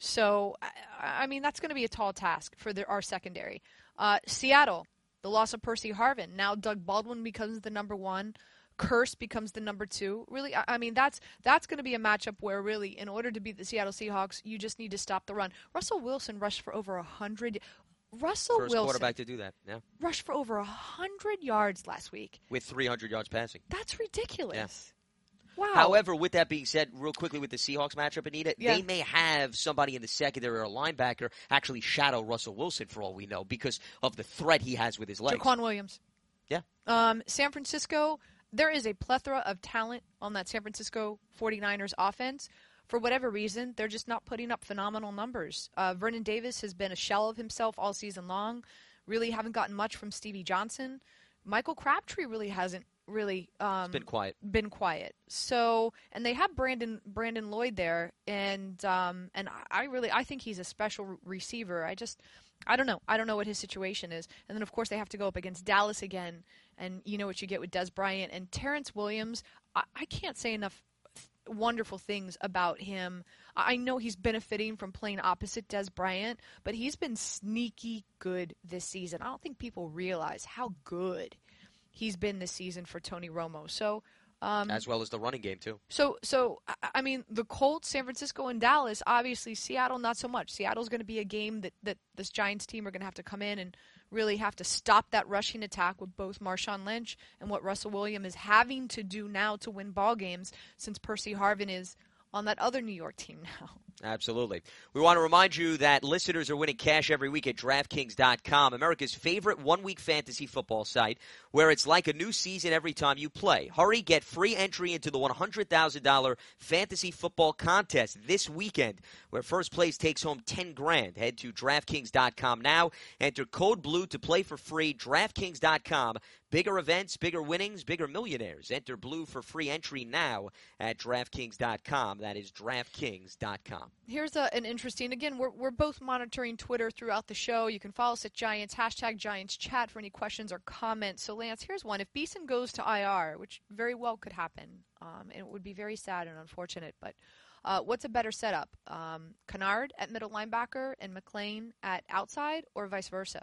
So I, I mean that's going to be a tall task for the, our secondary. Uh, Seattle. The loss of Percy Harvin. Now Doug Baldwin becomes the number one. Curse becomes the number two. Really, I, I mean, that's that's going to be a matchup where really, in order to beat the Seattle Seahawks, you just need to stop the run. Russell Wilson rushed for over a hundred. Russell First Wilson quarterback to do that, yeah. rushed for over a hundred yards last week. With three hundred yards passing. That's ridiculous. Yeah. Wow. However, with that being said, real quickly with the Seahawks matchup, Anita, Yeah. they may have somebody in the secondary or a linebacker actually shadow Russell Wilson for all we know because of the threat he has with his legs. Jaquan Williams. Yeah. Um, San Francisco, there is a plethora of talent on that San Francisco forty-niners offense. For whatever reason, they're just not putting up phenomenal numbers. Uh, Vernon Davis has been a shell of himself all season long. Really haven't gotten much from Stevie Johnson. Michael Crabtree really hasn't really um, It's been quiet. Been quiet. So, and they have Brandon Brandon Lloyd there, and um, and I really I think he's a special re- receiver. I just I don't know. I don't know what his situation is. And then of course they have to go up against Dallas again, and you know what you get with Des Bryant and Terrence Williams. I, I can't say enough th- wonderful things about him. I know he's benefiting from playing opposite Des Bryant, but he's been sneaky good this season. I don't think people realize how good he's been this season for Tony Romo. So, um, As well as the running game, too. so, so I- I mean, the Colts, San Francisco, and Dallas. Obviously, Seattle not so much. Seattle's going to be a game that that this Giants team are going to have to come in and really have to stop that rushing attack with both Marshawn Lynch and what Russell Williams is having to do now to win ball games since Percy Harvin is on that other New York team now. Absolutely. We want to remind you that listeners are winning cash every week at DraftKings dot com, America's favorite one-week fantasy football site, where it's like a new season every time you play. Hurry, get free entry into the one hundred thousand dollars fantasy football contest this weekend, where first place takes home ten grand. Head to DraftKings dot com now. Enter code BLUE to play for free. DraftKings dot com. Bigger events, bigger winnings, bigger millionaires. Enter BLUE for free entry now at DraftKings dot com. That is DraftKings dot com. Here's a, an interesting, again, we're, we're both monitoring Twitter throughout the show. You can follow us at Giants, hashtag Giants Chat for any questions or comments. So, Lance, here's one. If Beeson goes to I R, which very well could happen, um, and it would be very sad and unfortunate, but uh, what's a better setup? Um, Kennard at middle linebacker and McLean at outside, or vice versa?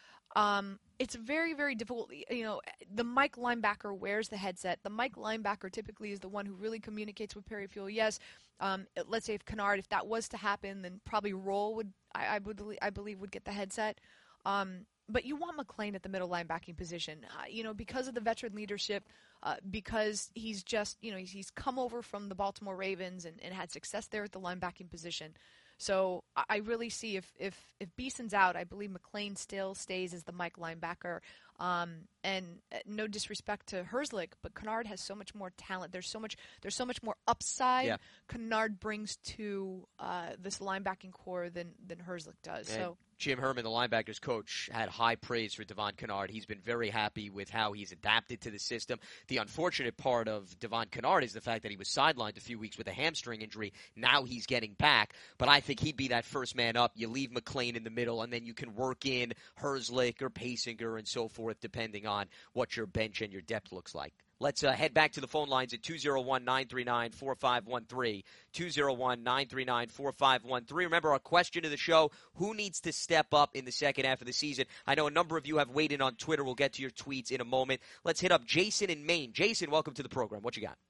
Um, it's very, very difficult. You know, the Mike linebacker wears the headset. The Mike linebacker typically is the one who really communicates with Perry Fewell. Yes, um, let's say if Kennard, if that was to happen, then probably Roll would, I, I would, I believe, would get the headset. Um, but you want McClain at the middle linebacking position, uh, you know, because of the veteran leadership, uh, because he's just, you know, he's, he's come over from the Baltimore Ravens and, and had success there at the linebacking position. So I really see if, if, if Beason's out, I believe McClain still stays as the Mike linebacker. Um, and no disrespect to Herzlich, but Kennard has so much more talent. There's so much there's so much more upside yeah. Kennard brings to uh, this linebacking core than, than Herzlich does. And so Jim Herman, the linebackers coach, had high praise for Devon Kennard. He's been very happy with how he's adapted to the system. The unfortunate part of Devon Kennard is the fact that he was sidelined a few weeks with a hamstring injury. Now he's getting back. But I think he'd be that first man up. You leave McClain in the middle, and then you can work in Herzlich or Pasinger and so forth, depending on what your bench and your depth looks like. Let's uh, head back to the phone lines at two oh one, nine three nine, four five one three, two oh one, nine three nine, four five one three. Remember, our question of the show, who needs to step up in the second half of the season? I know a number of you have weighed in on Twitter. We'll get to your tweets in a moment. Let's hit up Jason in Maine. Jason, welcome to the program. What you got?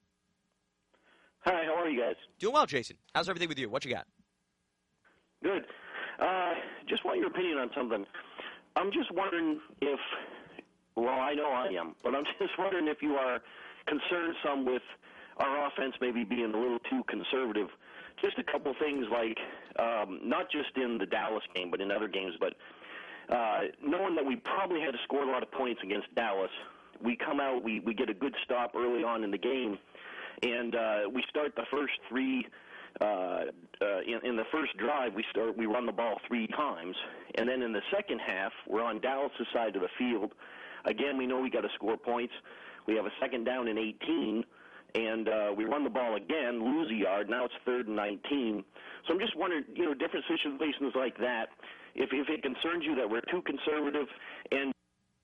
Hi, how are you guys? Doing well, Jason. How's everything with you? What you got? Good. Uh, just want your opinion on something. I'm just wondering if... Well, I know I am, but I'm just wondering if you are concerned some with our offense maybe being a little too conservative. Just a couple things like, um, not just in the Dallas game, but in other games, but uh, knowing that we probably had to score a lot of points against Dallas, we come out, we, we get a good stop early on in the game, and uh, we start the first three Uh, uh, in, in the first drive, we start we run the ball three times, and then in the second half, we're on Dallas' side of the field. Again, we know we got to score points. We have a second down and eighteen, and uh, we run the ball again, lose a yard. Now it's third and nineteen. So I'm just wondering, you know, different situations like that. If if it concerns you that we're too conservative, and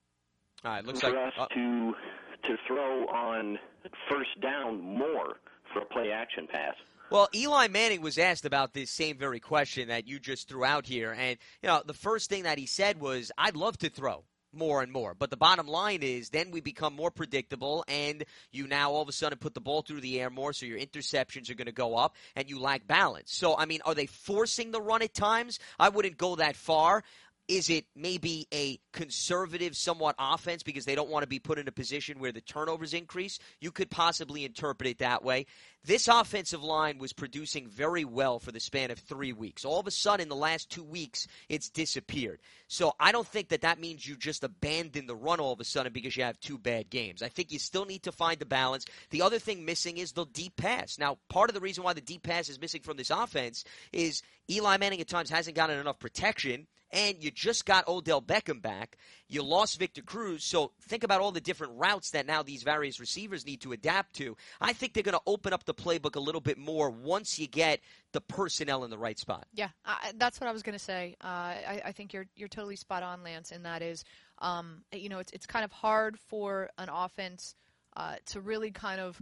All right, looks for like, us uh, to to throw on first down more for a play action pass. Well, Eli Manning was asked about this same very question that you just threw out here. And, you know, the first thing that he said was, I'd love to throw more and more. But the bottom line is then we become more predictable, and you now all of a sudden put the ball through the air more, so your interceptions are going to go up, and you lack balance. So, I mean, are they forcing the run at times? I wouldn't go that far. Is it maybe a conservative, somewhat offense because they don't want to be put in a position where the turnovers increase? You could possibly interpret it that way. This offensive line was producing very well for the span of three weeks. All of a sudden, in the last two weeks, it's disappeared. So I don't think that that means you just abandon the run all of a sudden because you have two bad games. I think you still need to find the balance. The other thing missing is the deep pass. Now, part of the reason why the deep pass is missing from this offense is Eli Manning at times hasn't gotten enough protection. And you just got Odell Beckham back. You lost Victor Cruz. So think about all the different routes that now these various receivers need to adapt to. I think they're going to open up the playbook a little bit more once you get the personnel in the right spot. Yeah, I, that's what I was going to say. Uh, I, I think you're you're totally spot on, Lance, and that is, um, you know, it's it's kind of hard for an offense uh, to really kind of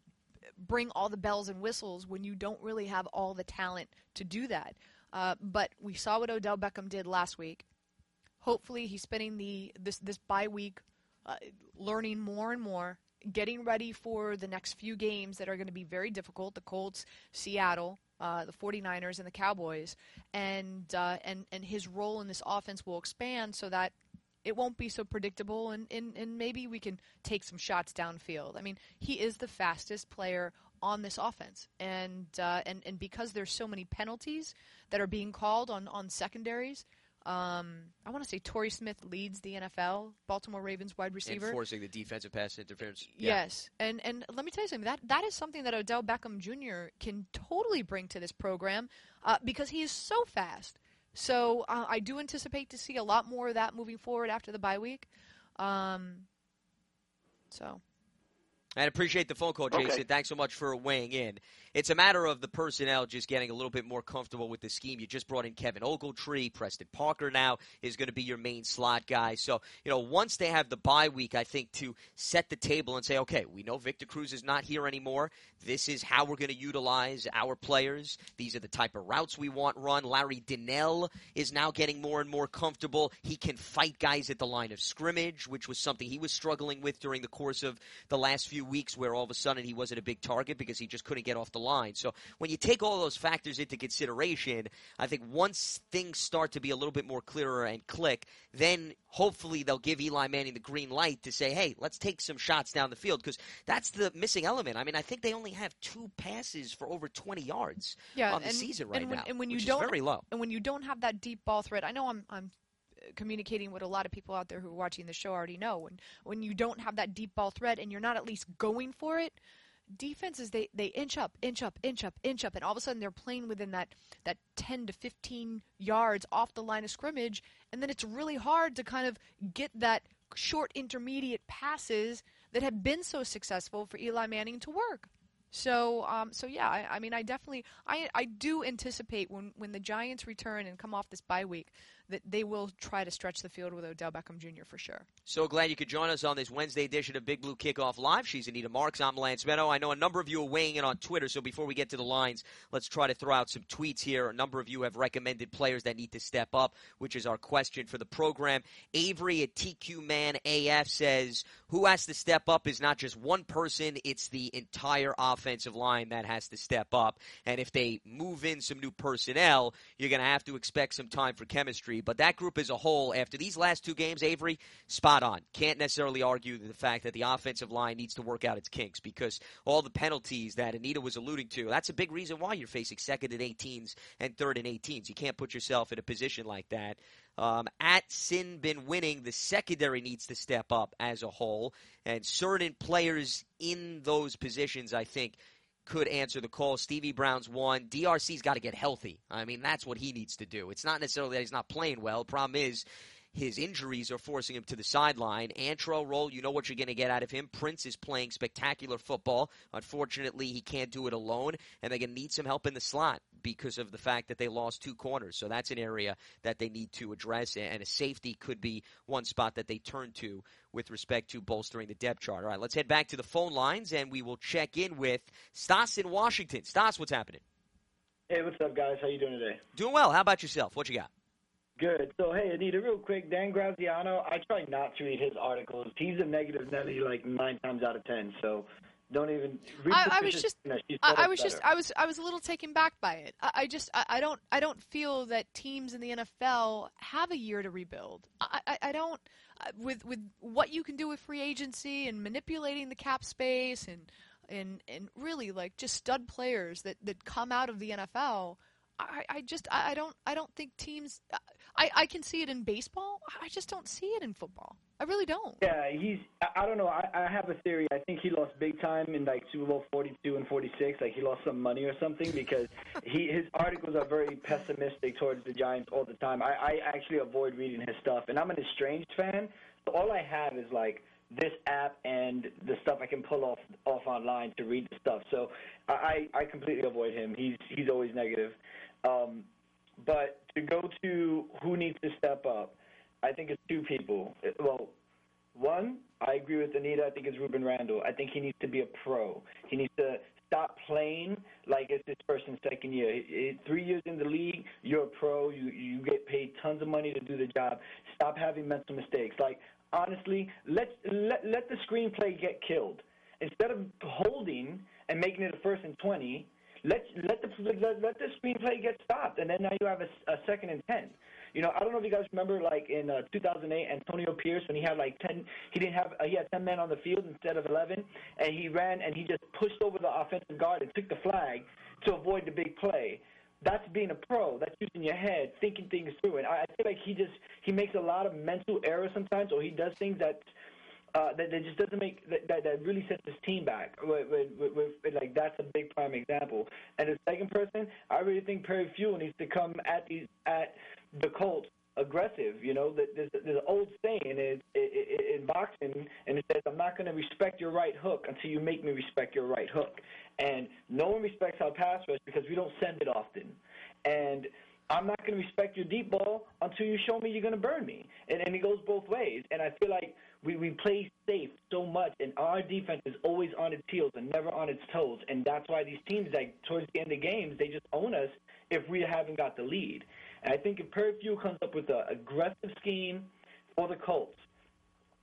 bring all the bells and whistles when you don't really have all the talent to do that. Uh, but we saw what Odell Beckham did last week. Hopefully he's spending the this, this bye week uh, learning more and more, getting ready for the next few games that are going to be very difficult, the Colts, Seattle, uh, the 49ers, and the Cowboys. And, uh, and, and his role in this offense will expand so that it won't be so predictable, and, and, and maybe we can take some shots downfield. I mean, he is the fastest player on this offense, and uh, and and because there's so many penalties that are being called on on secondaries, um, I want to say Torrey Smith leads the N F L, Baltimore Ravens wide receiver, enforcing the defensive pass interference. Yeah. Yes, and and let me tell you something, that that is something that Odell Beckham Junior can totally bring to this program uh, because he is so fast. So uh, I do anticipate to see a lot more of that moving forward after the bye week. Um, so. I appreciate the phone call, Jason. Okay. Thanks so much for weighing in. It's a matter of the personnel just getting a little bit more comfortable with the scheme. You just brought in Kevin Ogletree. Preston Parker now is going to be your main slot guy. So, you know, once they have the bye week, I think, to set the table and say, okay, we know Victor Cruz is not here anymore. This is how we're going to utilize our players. These are the type of routes we want run. Larry Donnell is now getting more and more comfortable. He can fight guys at the line of scrimmage, which was something he was struggling with during the course of the last few few weeks where all of a sudden he wasn't a big target because he just couldn't get off the line. So when you take all those factors into consideration, I think once things start to be a little bit more clearer and click, then hopefully they'll give Eli Manning the green light to say, hey, let's take some shots down the field, because that's the missing element. I mean, I think they only have two passes for over twenty yards yeah, on the and, season right and when, now, and when you which don't, is very low. And when you don't have that deep ball threat, I know I'm I'm communicating what a lot of people out there who are watching the show already know. When when you don't have that deep ball threat and you're not at least going for it, defenses, they, they inch up, inch up, inch up, inch up, and all of a sudden they're playing within that, that ten to fifteen yards off the line of scrimmage, and then it's really hard to kind of get that short intermediate passes that have been so successful for Eli Manning to work. So, um, so yeah, I, I mean, I definitely, I, I do anticipate when, when the Giants return and come off this bye week that they will try to stretch the field with Odell Beckham Junior for sure. So glad you could join us on this Wednesday edition of Big Blue Kickoff Live. She's Anita Marks. I'm Lance Meadow. I know a number of you are weighing in on Twitter, so before we get to the lines, let's try to throw out some tweets here. A number of you have recommended players that need to step up, which is our question for the program. Avery at T Q Man A F says, who has to step up is not just one person, it's the entire offensive line that has to step up. And if they move in some new personnel, you're going to have to expect some time for chemistry. But that group as a whole, after these last two games, Avery, spot on. Can't necessarily argue the fact that the offensive line needs to work out its kinks, because all the penalties that Anita was alluding to, that's a big reason why you're facing second and eighteens and third and eighteens. You can't put yourself in a position like that. Um, at Sin been winning, the secondary needs to step up as a whole, and certain players in those positions, I think, could answer the call. Stevie Brown's one. D R C's got to get healthy. I mean, that's what he needs to do. It's not necessarily that he's not playing well. The problem is his injuries are forcing him to the sideline. Antro Roll, you know what you're going to get out of him. Prince is playing spectacular football. Unfortunately, he can't do it alone, and they're going to need some help in the slot because of the fact that they lost two corners. So that's an area that they need to address, and a safety could be one spot that they turn to with respect to bolstering the depth chart. All right, let's head back to the phone lines, and we will check in with Stas in Washington. Stas, what's happening? Hey, what's up, guys? How you doing today? Doing well. How about yourself? What you got? Good. So, hey, Anita, real quick, Dan Graziano, I try not to read his articles. He's a negative Nelly like nine times out of ten, so don't even read I, I was just, She's I, I was better. just, I was, I was a little taken back by it. I, I just, I, I don't, I don't feel that teams in the N F L have a year to rebuild. I, I, I don't, with with what you can do with free agency and manipulating the cap space and and and really like just stud players that, that come out of the N F L. I, I just, I don't, I don't think teams. I, I can see it in baseball. I just don't see it in football. I really don't. Yeah, he's. I, I don't know. I, I have a theory. I think he lost big time in like Super Bowl forty-two and forty-six. Like he lost some money or something because he his articles are very pessimistic towards the Giants all the time. I, I actually avoid reading his stuff, and I'm an Estranged fan. So all I have is like this app and the stuff I can pull off off online to read the stuff. So I, I completely avoid him. He's he's always negative. Um, but to go to who needs to step up, I think it's two people. Well, one, I agree with Anita. I think it's Ruben Randall. I think he needs to be a pro. He needs to stop playing like it's his first and second year. Three years in the league, you're a pro. You you get paid tons of money to do the job. Stop having mental mistakes. Like, honestly, let let let the screenplay get killed. Instead of holding and making it a first and twenty, let let the let, let the screenplay get stopped, and then now you have a, a second and ten. You know, I don't know if you guys remember, like in uh, two thousand eight, Antonio Pierce, when he had like ten, he didn't have uh, he had ten men on the field instead of eleven, and he ran and he just pushed over the offensive guard and took the flag to avoid the big play. That's being a pro. That's using your head, thinking things through. And I, I feel like he just he makes a lot of mental errors sometimes, or he does things that. Uh, that, that just doesn't make that, that, that really sets his team back. With, with, with, with, like that's a big prime example. And the second person, I really think Perry Fuel needs to come at these at the Colts aggressive. You know, there's, there's an old saying in, in boxing, and it says, "I'm not going to respect your right hook until you make me respect your right hook." And no one respects our pass rush because we don't send it often. And I'm not going to respect your deep ball until you show me you're going to burn me. And, and it goes both ways. And I feel like we, we play safe so much, and our defense is always on its heels and never on its toes. And that's why these teams, like towards the end of games, they just own us if we haven't got the lead. And I think if Perry Fuel comes up with an aggressive scheme for the Colts,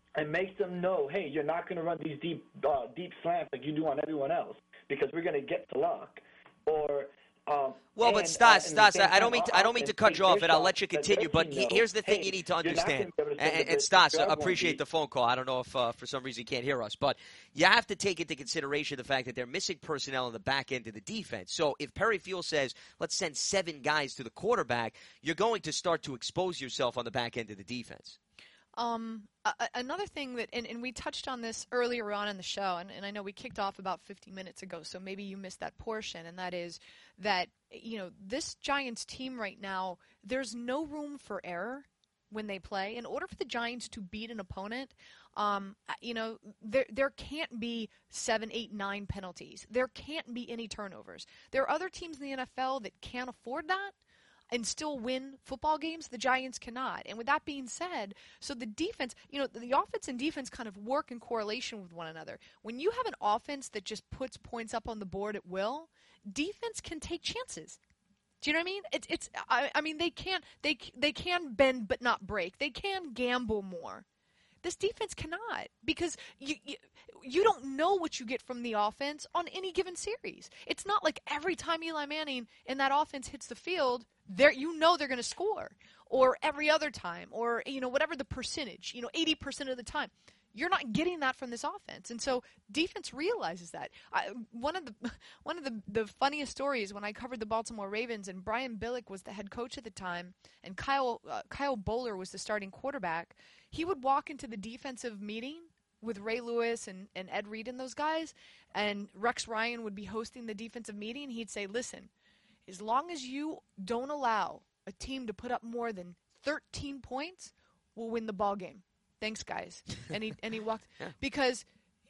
and makes them know, hey, you're not going to run these deep uh, deep slants like you do on everyone else because we're going to get to Luck. Or um, well, but and, Stas, uh, Stas, I don't mean to, I don't mean to cut you off, and I'll let you continue. But he, here's the thing: hey, you need to understand. To to and, and Stas, I appreciate the phone call. I don't know if uh, for some reason you can't hear us, but you have to take into consideration the fact that they're missing personnel on the back end of the defense. So if Perry Fuel says, "Let's send seven guys to the quarterback," you're going to start to expose yourself on the back end of the defense. Um, a- another thing that, and, and we touched on this earlier on in the show, and, and I know we kicked off about fifty minutes ago, so maybe you missed that portion, and that is that, you know, this Giants team right now, there's no room for error when they play. In order for the Giants to beat an opponent, um, you know, there there can't be seven, eight, nine penalties. There can't be any turnovers. There are other teams in the N F L that can't afford that and still win football games. The Giants cannot. And with that being said, so the defense, you know, the offense and defense kind of work in correlation with one another. When you have an offense that just puts points up on the board at will, defense can take chances. Do you know what I mean? It's it's. I, I mean, they can they they can bend but not break. They can gamble more. This defense cannot, because you, you you don't know what you get from the offense on any given series. It's not like every time Eli Manning and that offense hits the field, there you know they're going to score, or every other time, or you know whatever the percentage, you know eighty percent of the time. You're not getting that from this offense, and so defense realizes that. I, one of the one of the, the funniest stories when I covered the Baltimore Ravens, and Brian Billick was the head coach at the time, and Kyle uh, Kyle Bowler was the starting quarterback. He would walk into the defensive meeting with Ray Lewis and, and Ed Reed and those guys, and Rex Ryan would be hosting the defensive meeting. He'd say, "Listen, as long as you don't allow a team to put up more than thirteen points, we'll win the ball game. Thanks, guys." And he and he walked yeah. because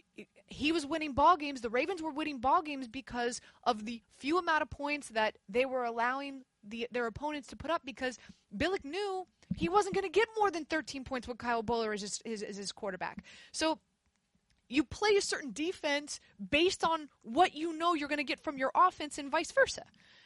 he was winning ball games. The Ravens were winning ball games because of the few amount of points that they were allowing the their opponents to put up, because Billick knew he wasn't going to get more than thirteen points with Kyle Bowler as his, his, as his quarterback. So you play a certain defense based on what you know you're going to get from your offense and vice versa.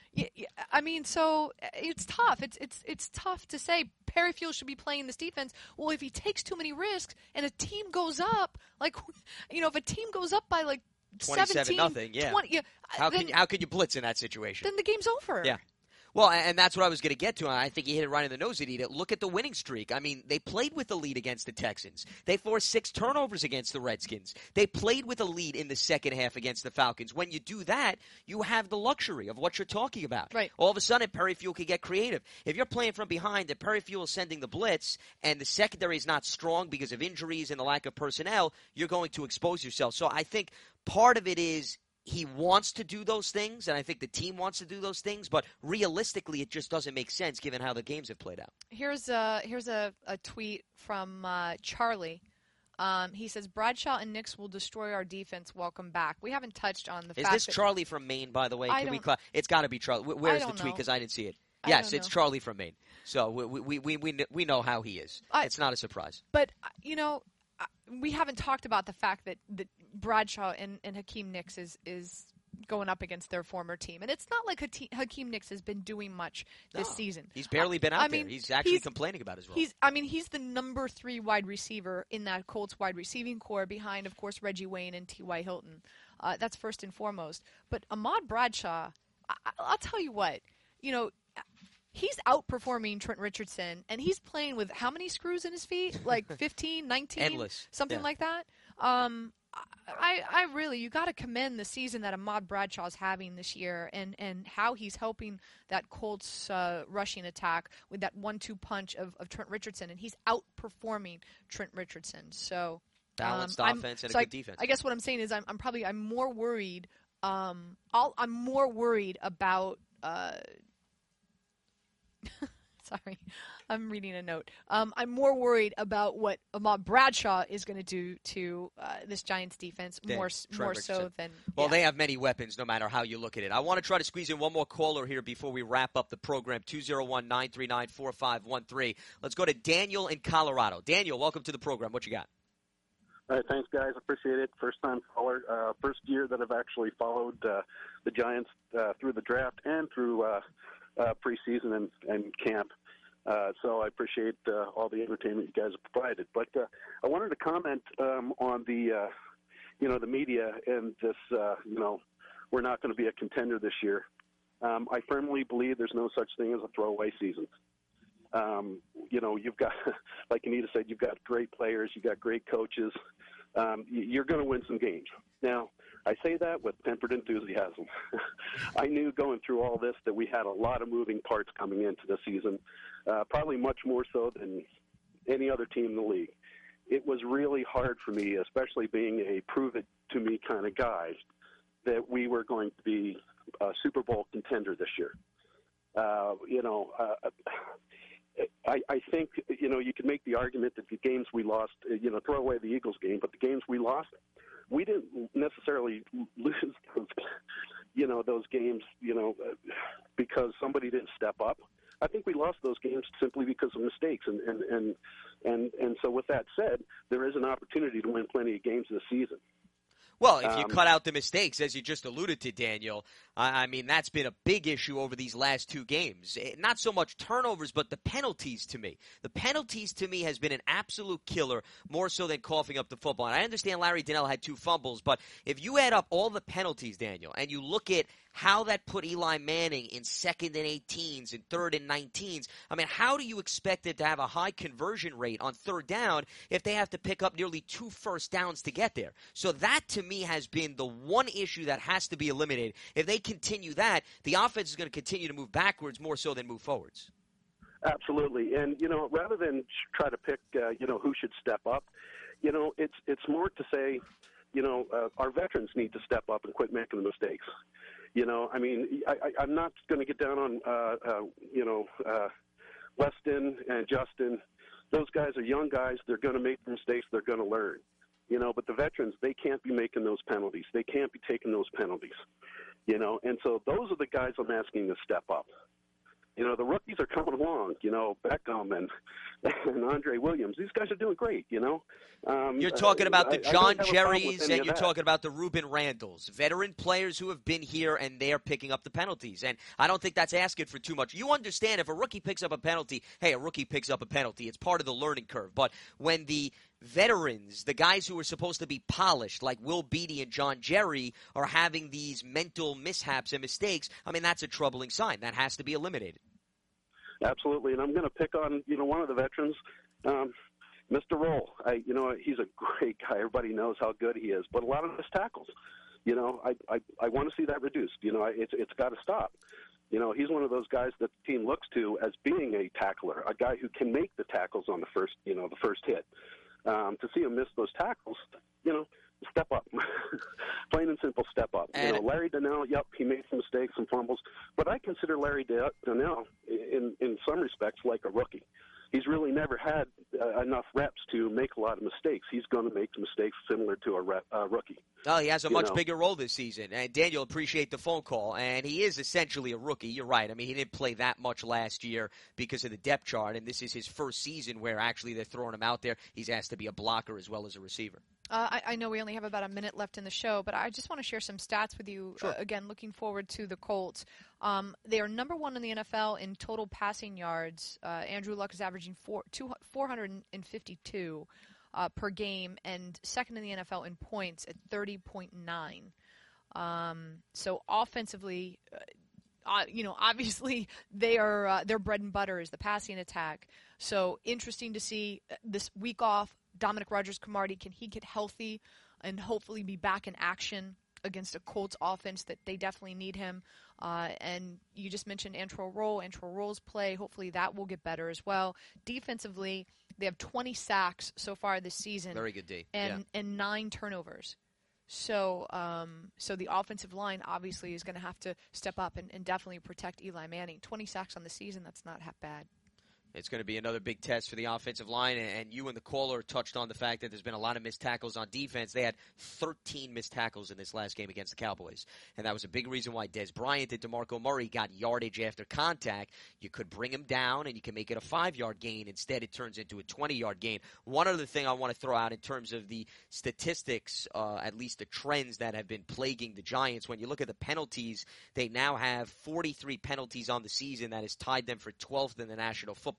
I mean, so it's tough. It's it's it's tough to say Perry Fuel should be playing this defense. Well, if he takes too many risks and a team goes up, like, you know, if a team goes up by like twenty-seven nothing, yeah. twenty, yeah. How then, can you, how can you blitz in that situation? Then the game's over. Yeah. Well, and that's what I was going to get to. I think you hit it right in the nose, Anita. Look at the winning streak. I mean, they played with the lead against the Texans. They forced six turnovers against the Redskins. They played with a lead in the second half against the Falcons. When you do that, you have the luxury of what you're talking about. Right. All of a sudden, Perry Fuel can get creative. If you're playing from behind and Perry Fuel is sending the blitz and the secondary is not strong because of injuries and the lack of personnel, you're going to expose yourself. So I think part of it is he wants to do those things, and I think the team wants to do those things, but realistically it just doesn't make sense given how the games have played out. Here's a, here's a, a tweet from uh, Charlie. Um, he says, Bradshaw and Nix will destroy our defense. Welcome back. We haven't touched on the Is fact this that Charlie from Maine, by the way? I Can we don't- cla- it's got to be Charlie. Wh- Where's I the don't tweet? know. Because I didn't see it. I Yes, don't it's know. Charlie from Maine. So we we, we, we, kn- we know how he is. I- It's not a surprise. But, uh, you know, uh, we haven't talked about the fact that, that Bradshaw and, and Hakeem Nicks is, is going up against their former team. And it's not like Hate- Hakeem Nicks has been doing much this No, season. He's barely been out I there. mean, He's actually he's- complaining about his role. He's, I mean, he's the number three wide receiver in that Colts wide receiving core behind, of course, Reggie Wayne and T Y. Hilton. Uh, that's first and foremost. But Ahmad Bradshaw, I, I'll tell you what, you know, he's outperforming Trent Richardson, and he's playing with how many screws in his feet? Like fifteen, nineteen? Endless. Something Yeah. like that. Um, I, I really, you got to commend the season that Ahmad Bradshaw's having this year, and, and how he's helping that Colts uh, rushing attack with that one two punch of, of Trent Richardson, and he's outperforming Trent Richardson. So Balanced um, I'm- offense and so a I, good defense. I guess what I'm saying is I'm, I'm probably I'm more worried. Um, I'll, I'm more worried about. Uh, sorry, I'm reading a note. Um, I'm more worried about what Ahmad Bradshaw is going to do to uh, this Giants defense Than more s- Trent more Richardson. so than. Well, yeah. they have many weapons no matter how you look at it. I want to try to squeeze in one more caller here before we wrap up the program, two oh one, nine three nine, four five one three. Let's go to Daniel in Colorado. Daniel, welcome to the program. What you got? All right, thanks, guys. Appreciate it. First-time caller. Uh, first year that I've actually followed uh, the Giants uh, through the draft and through uh, uh, preseason and, and camp. Uh, so I appreciate uh, all the entertainment you guys have provided. But uh, I wanted to comment um, on the, uh, you know, the media and this, uh, you know, we're not going to be a contender this year. Um, I firmly believe there's no such thing as a throwaway season. Um, you know, you've got, like Anita said, you've got great players, you've got great coaches. Um, you're going to win some games. Now, I say that with tempered enthusiasm. I knew going through all this that we had a lot of moving parts coming into the season, uh, probably much more so than any other team in the league. It was really hard for me, especially being a prove-it-to-me kind of guy, that we were going to be a Super Bowl contender this year. Uh, you know, uh, I, I think, you know, you could make the argument that the games we lost, you know, throw away the Eagles game, but the games we lost, we didn't necessarily lose those, you know, those games, you know, because somebody didn't step up. I think we lost those games simply because of mistakes. And, and, and, and, and so with that said, there is an opportunity to win plenty of games this season. Well, if you um, cut out the mistakes, as you just alluded to, Daniel, I mean, that's been a big issue over these last two games. Not so much turnovers, but the penalties to me. The penalties to me has been an absolute killer, more so than coughing up the football. And I understand Larry Donnell had two fumbles, but if you add up all the penalties, Daniel, and you look at how that put Eli Manning in second and eighteens and third and nineteens, I mean, how do you expect it to have a high conversion rate on third down if they have to pick up nearly two first downs to get there? So that, to me, has been the one issue that has to be eliminated. If they continue that, the offense is going to continue to move backwards more so than move forwards. Absolutely. And, you know, rather than try to pick, uh, you know, who should step up, you know, it's it's more to say, you know, uh, our veterans need to step up and quit making the mistakes. You know, I mean, I, I, I'm not going to get down on, uh, uh, you know, uh, Weston and Justin. Those guys are young guys. They're going to make mistakes. They're going to learn. You know, but the veterans, they can't be making those penalties. They can't be taking those penalties. You know, and so those are the guys I'm asking to step up. You know, the rookies are coming along, you know, Beckham and, and Andre Williams. These guys are doing great, you know. Um, you're talking about the I, John I Jerrys and you're that. talking about the Reuben Randalls, veteran players who have been here and they're picking up the penalties. And I don't think that's asking for too much. You understand if a rookie picks up a penalty, hey, a rookie picks up a penalty. It's part of the learning curve. But when the veterans, the guys who are supposed to be polished, like Will Beatty and John Jerry, are having these mental mishaps and mistakes, I mean, that's a troubling sign. That has to be eliminated. Absolutely, and I'm going to pick on, you know, one of the veterans, um, Mister Roll. I, you know, he's a great guy. Everybody knows how good he is, but a lot of missed tackles. You know, I I, I want to see that reduced. You know, it's it's got to stop. You know, he's one of those guys that the team looks to as being a tackler, a guy who can make the tackles on the first, you know, the first hit. Um, to see him miss those tackles, you know, step up. Plain and simple, step up. And you know, Larry Donnell, yep, he made some mistakes, some fumbles, but I consider Larry Donnell, in in some respects, like a rookie. He's really never had uh, enough reps to make a lot of mistakes. He's going to make mistakes similar to a rep, uh, rookie. Oh, he has a you much know. bigger role this season. And Daniel, appreciate the phone call. And he is essentially a rookie. You're right. I mean, he didn't play that much last year because of the depth chart. And this is his first season where actually they're throwing him out there. He's asked to be a blocker as well as a receiver. Uh, I, I know we only have about a minute left in the show, but I just want to share some stats with you. Sure. Uh, again, looking forward to the Colts. Um, they are number one in the N F L in total passing yards. Uh, Andrew Luck is averaging four, two, four hundred fifty-two uh, per game, and second in the N F L in points at thirty point nine. Um, so offensively, uh, uh, you know, obviously they are uh, their bread and butter is the passing attack. So interesting to see uh, this week off. Dominic Rodgers-Cromartie, can he get healthy and hopefully be back in action against a Colts offense that they definitely need him? Uh, and you just mentioned Antrel Roll. Antrel Roll's play, hopefully that will get better as well. Defensively, they have twenty sacks so far this season. Very good D. And, yeah. and nine turnovers. So um, so the offensive line obviously is going to have to step up and, and definitely protect Eli Manning. twenty sacks on the season, that's not half bad. It's going to be another big test for the offensive line, and you and the caller touched on the fact that there's been a lot of missed tackles on defense. They had thirteen missed tackles in this last game against the Cowboys, and that was a big reason why Des Bryant and DeMarco Murray got yardage after contact. You could bring him down, and you can make it a five-yard gain. Instead, it turns into a twenty-yard gain. One other thing I want to throw out in terms of the statistics, uh, at least the trends that have been plaguing the Giants, when you look at the penalties, they now have forty-three penalties on the season. That has tied them for twelfth in the National Football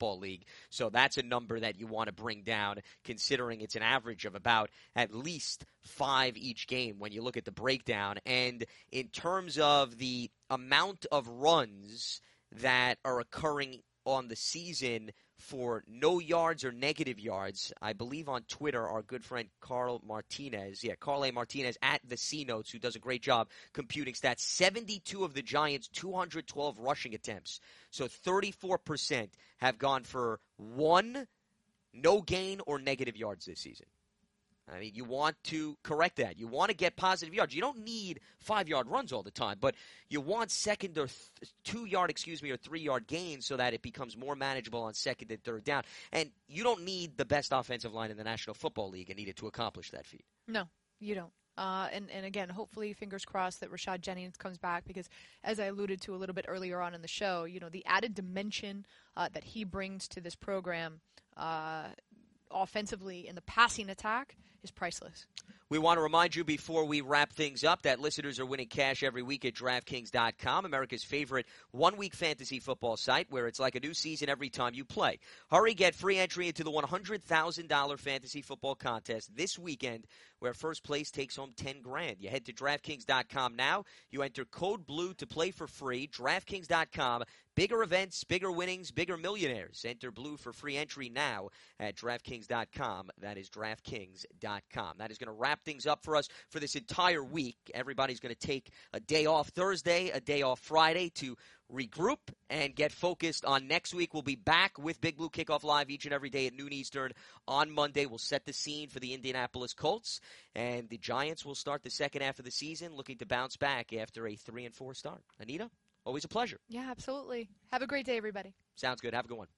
Football League. So that's a number that you want to bring down, considering it's an average of about at least five each game when you look at the breakdown. And in terms of the amount of runs that are occurring on the season for no yards or negative yards, I believe on Twitter, our good friend Carl Martinez, yeah, Carl A. Martinez at the C Notes, who does a great job computing stats, seventy-two of the Giants' two hundred twelve rushing attempts, so thirty-four percent have gone for one, no gain, or negative yards this season. I mean, you want to correct that. You want to get positive yards. You don't need five-yard runs all the time, but you want second or th- two-yard, excuse me, or three-yard gains so that it becomes more manageable on second and third down. And you don't need the best offensive line in the National Football League in order to accomplish that feat. No, you don't. Uh, and, and again, hopefully, fingers crossed that Rashad Jennings comes back because, as I alluded to a little bit earlier on in the show, you know, the added dimension uh, that he brings to this program uh, offensively in the passing attack is priceless. We want to remind you before we wrap things up that listeners are winning cash every week at DraftKings dot com, America's favorite one-week fantasy football site where it's like a new season every time you play. Hurry, get free entry into the one hundred thousand dollars fantasy football contest this weekend where first place takes home ten grand. You head to DraftKings dot com now. You enter code BLUE to play for free. DraftKings dot com. Bigger events, bigger winnings, bigger millionaires. Enter BLUE for free entry now at DraftKings dot com. That is DraftKings dot com. That is going to wrap things up for us for this entire week. Everybody's going to take a day off Thursday, a day off Friday to regroup and get focused on next week. We'll be back with Big Blue Kickoff Live each and every day at noon Eastern on Monday. We'll set the scene for the Indianapolis Colts, and the Giants will start the second half of the season looking to bounce back after a three and four start. Anita, always a pleasure. Yeah, absolutely. Have a great day, everybody. Sounds good. Have a good one.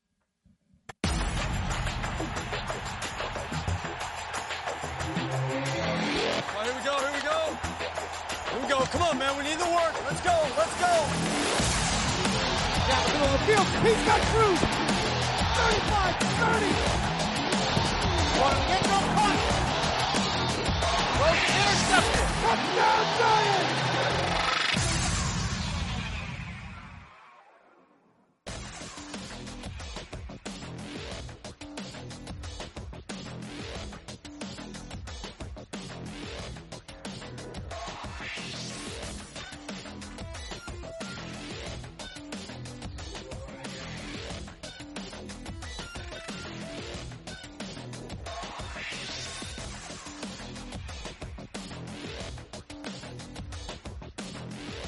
All right, here we go, here we go. Here we go. Come on, man. We need the work. Let's go. Let's go. Down the middle of the field. He's got Cruz. thirty-five, thirty. One get no punt. Throws intercepted. Touchdown, Giants.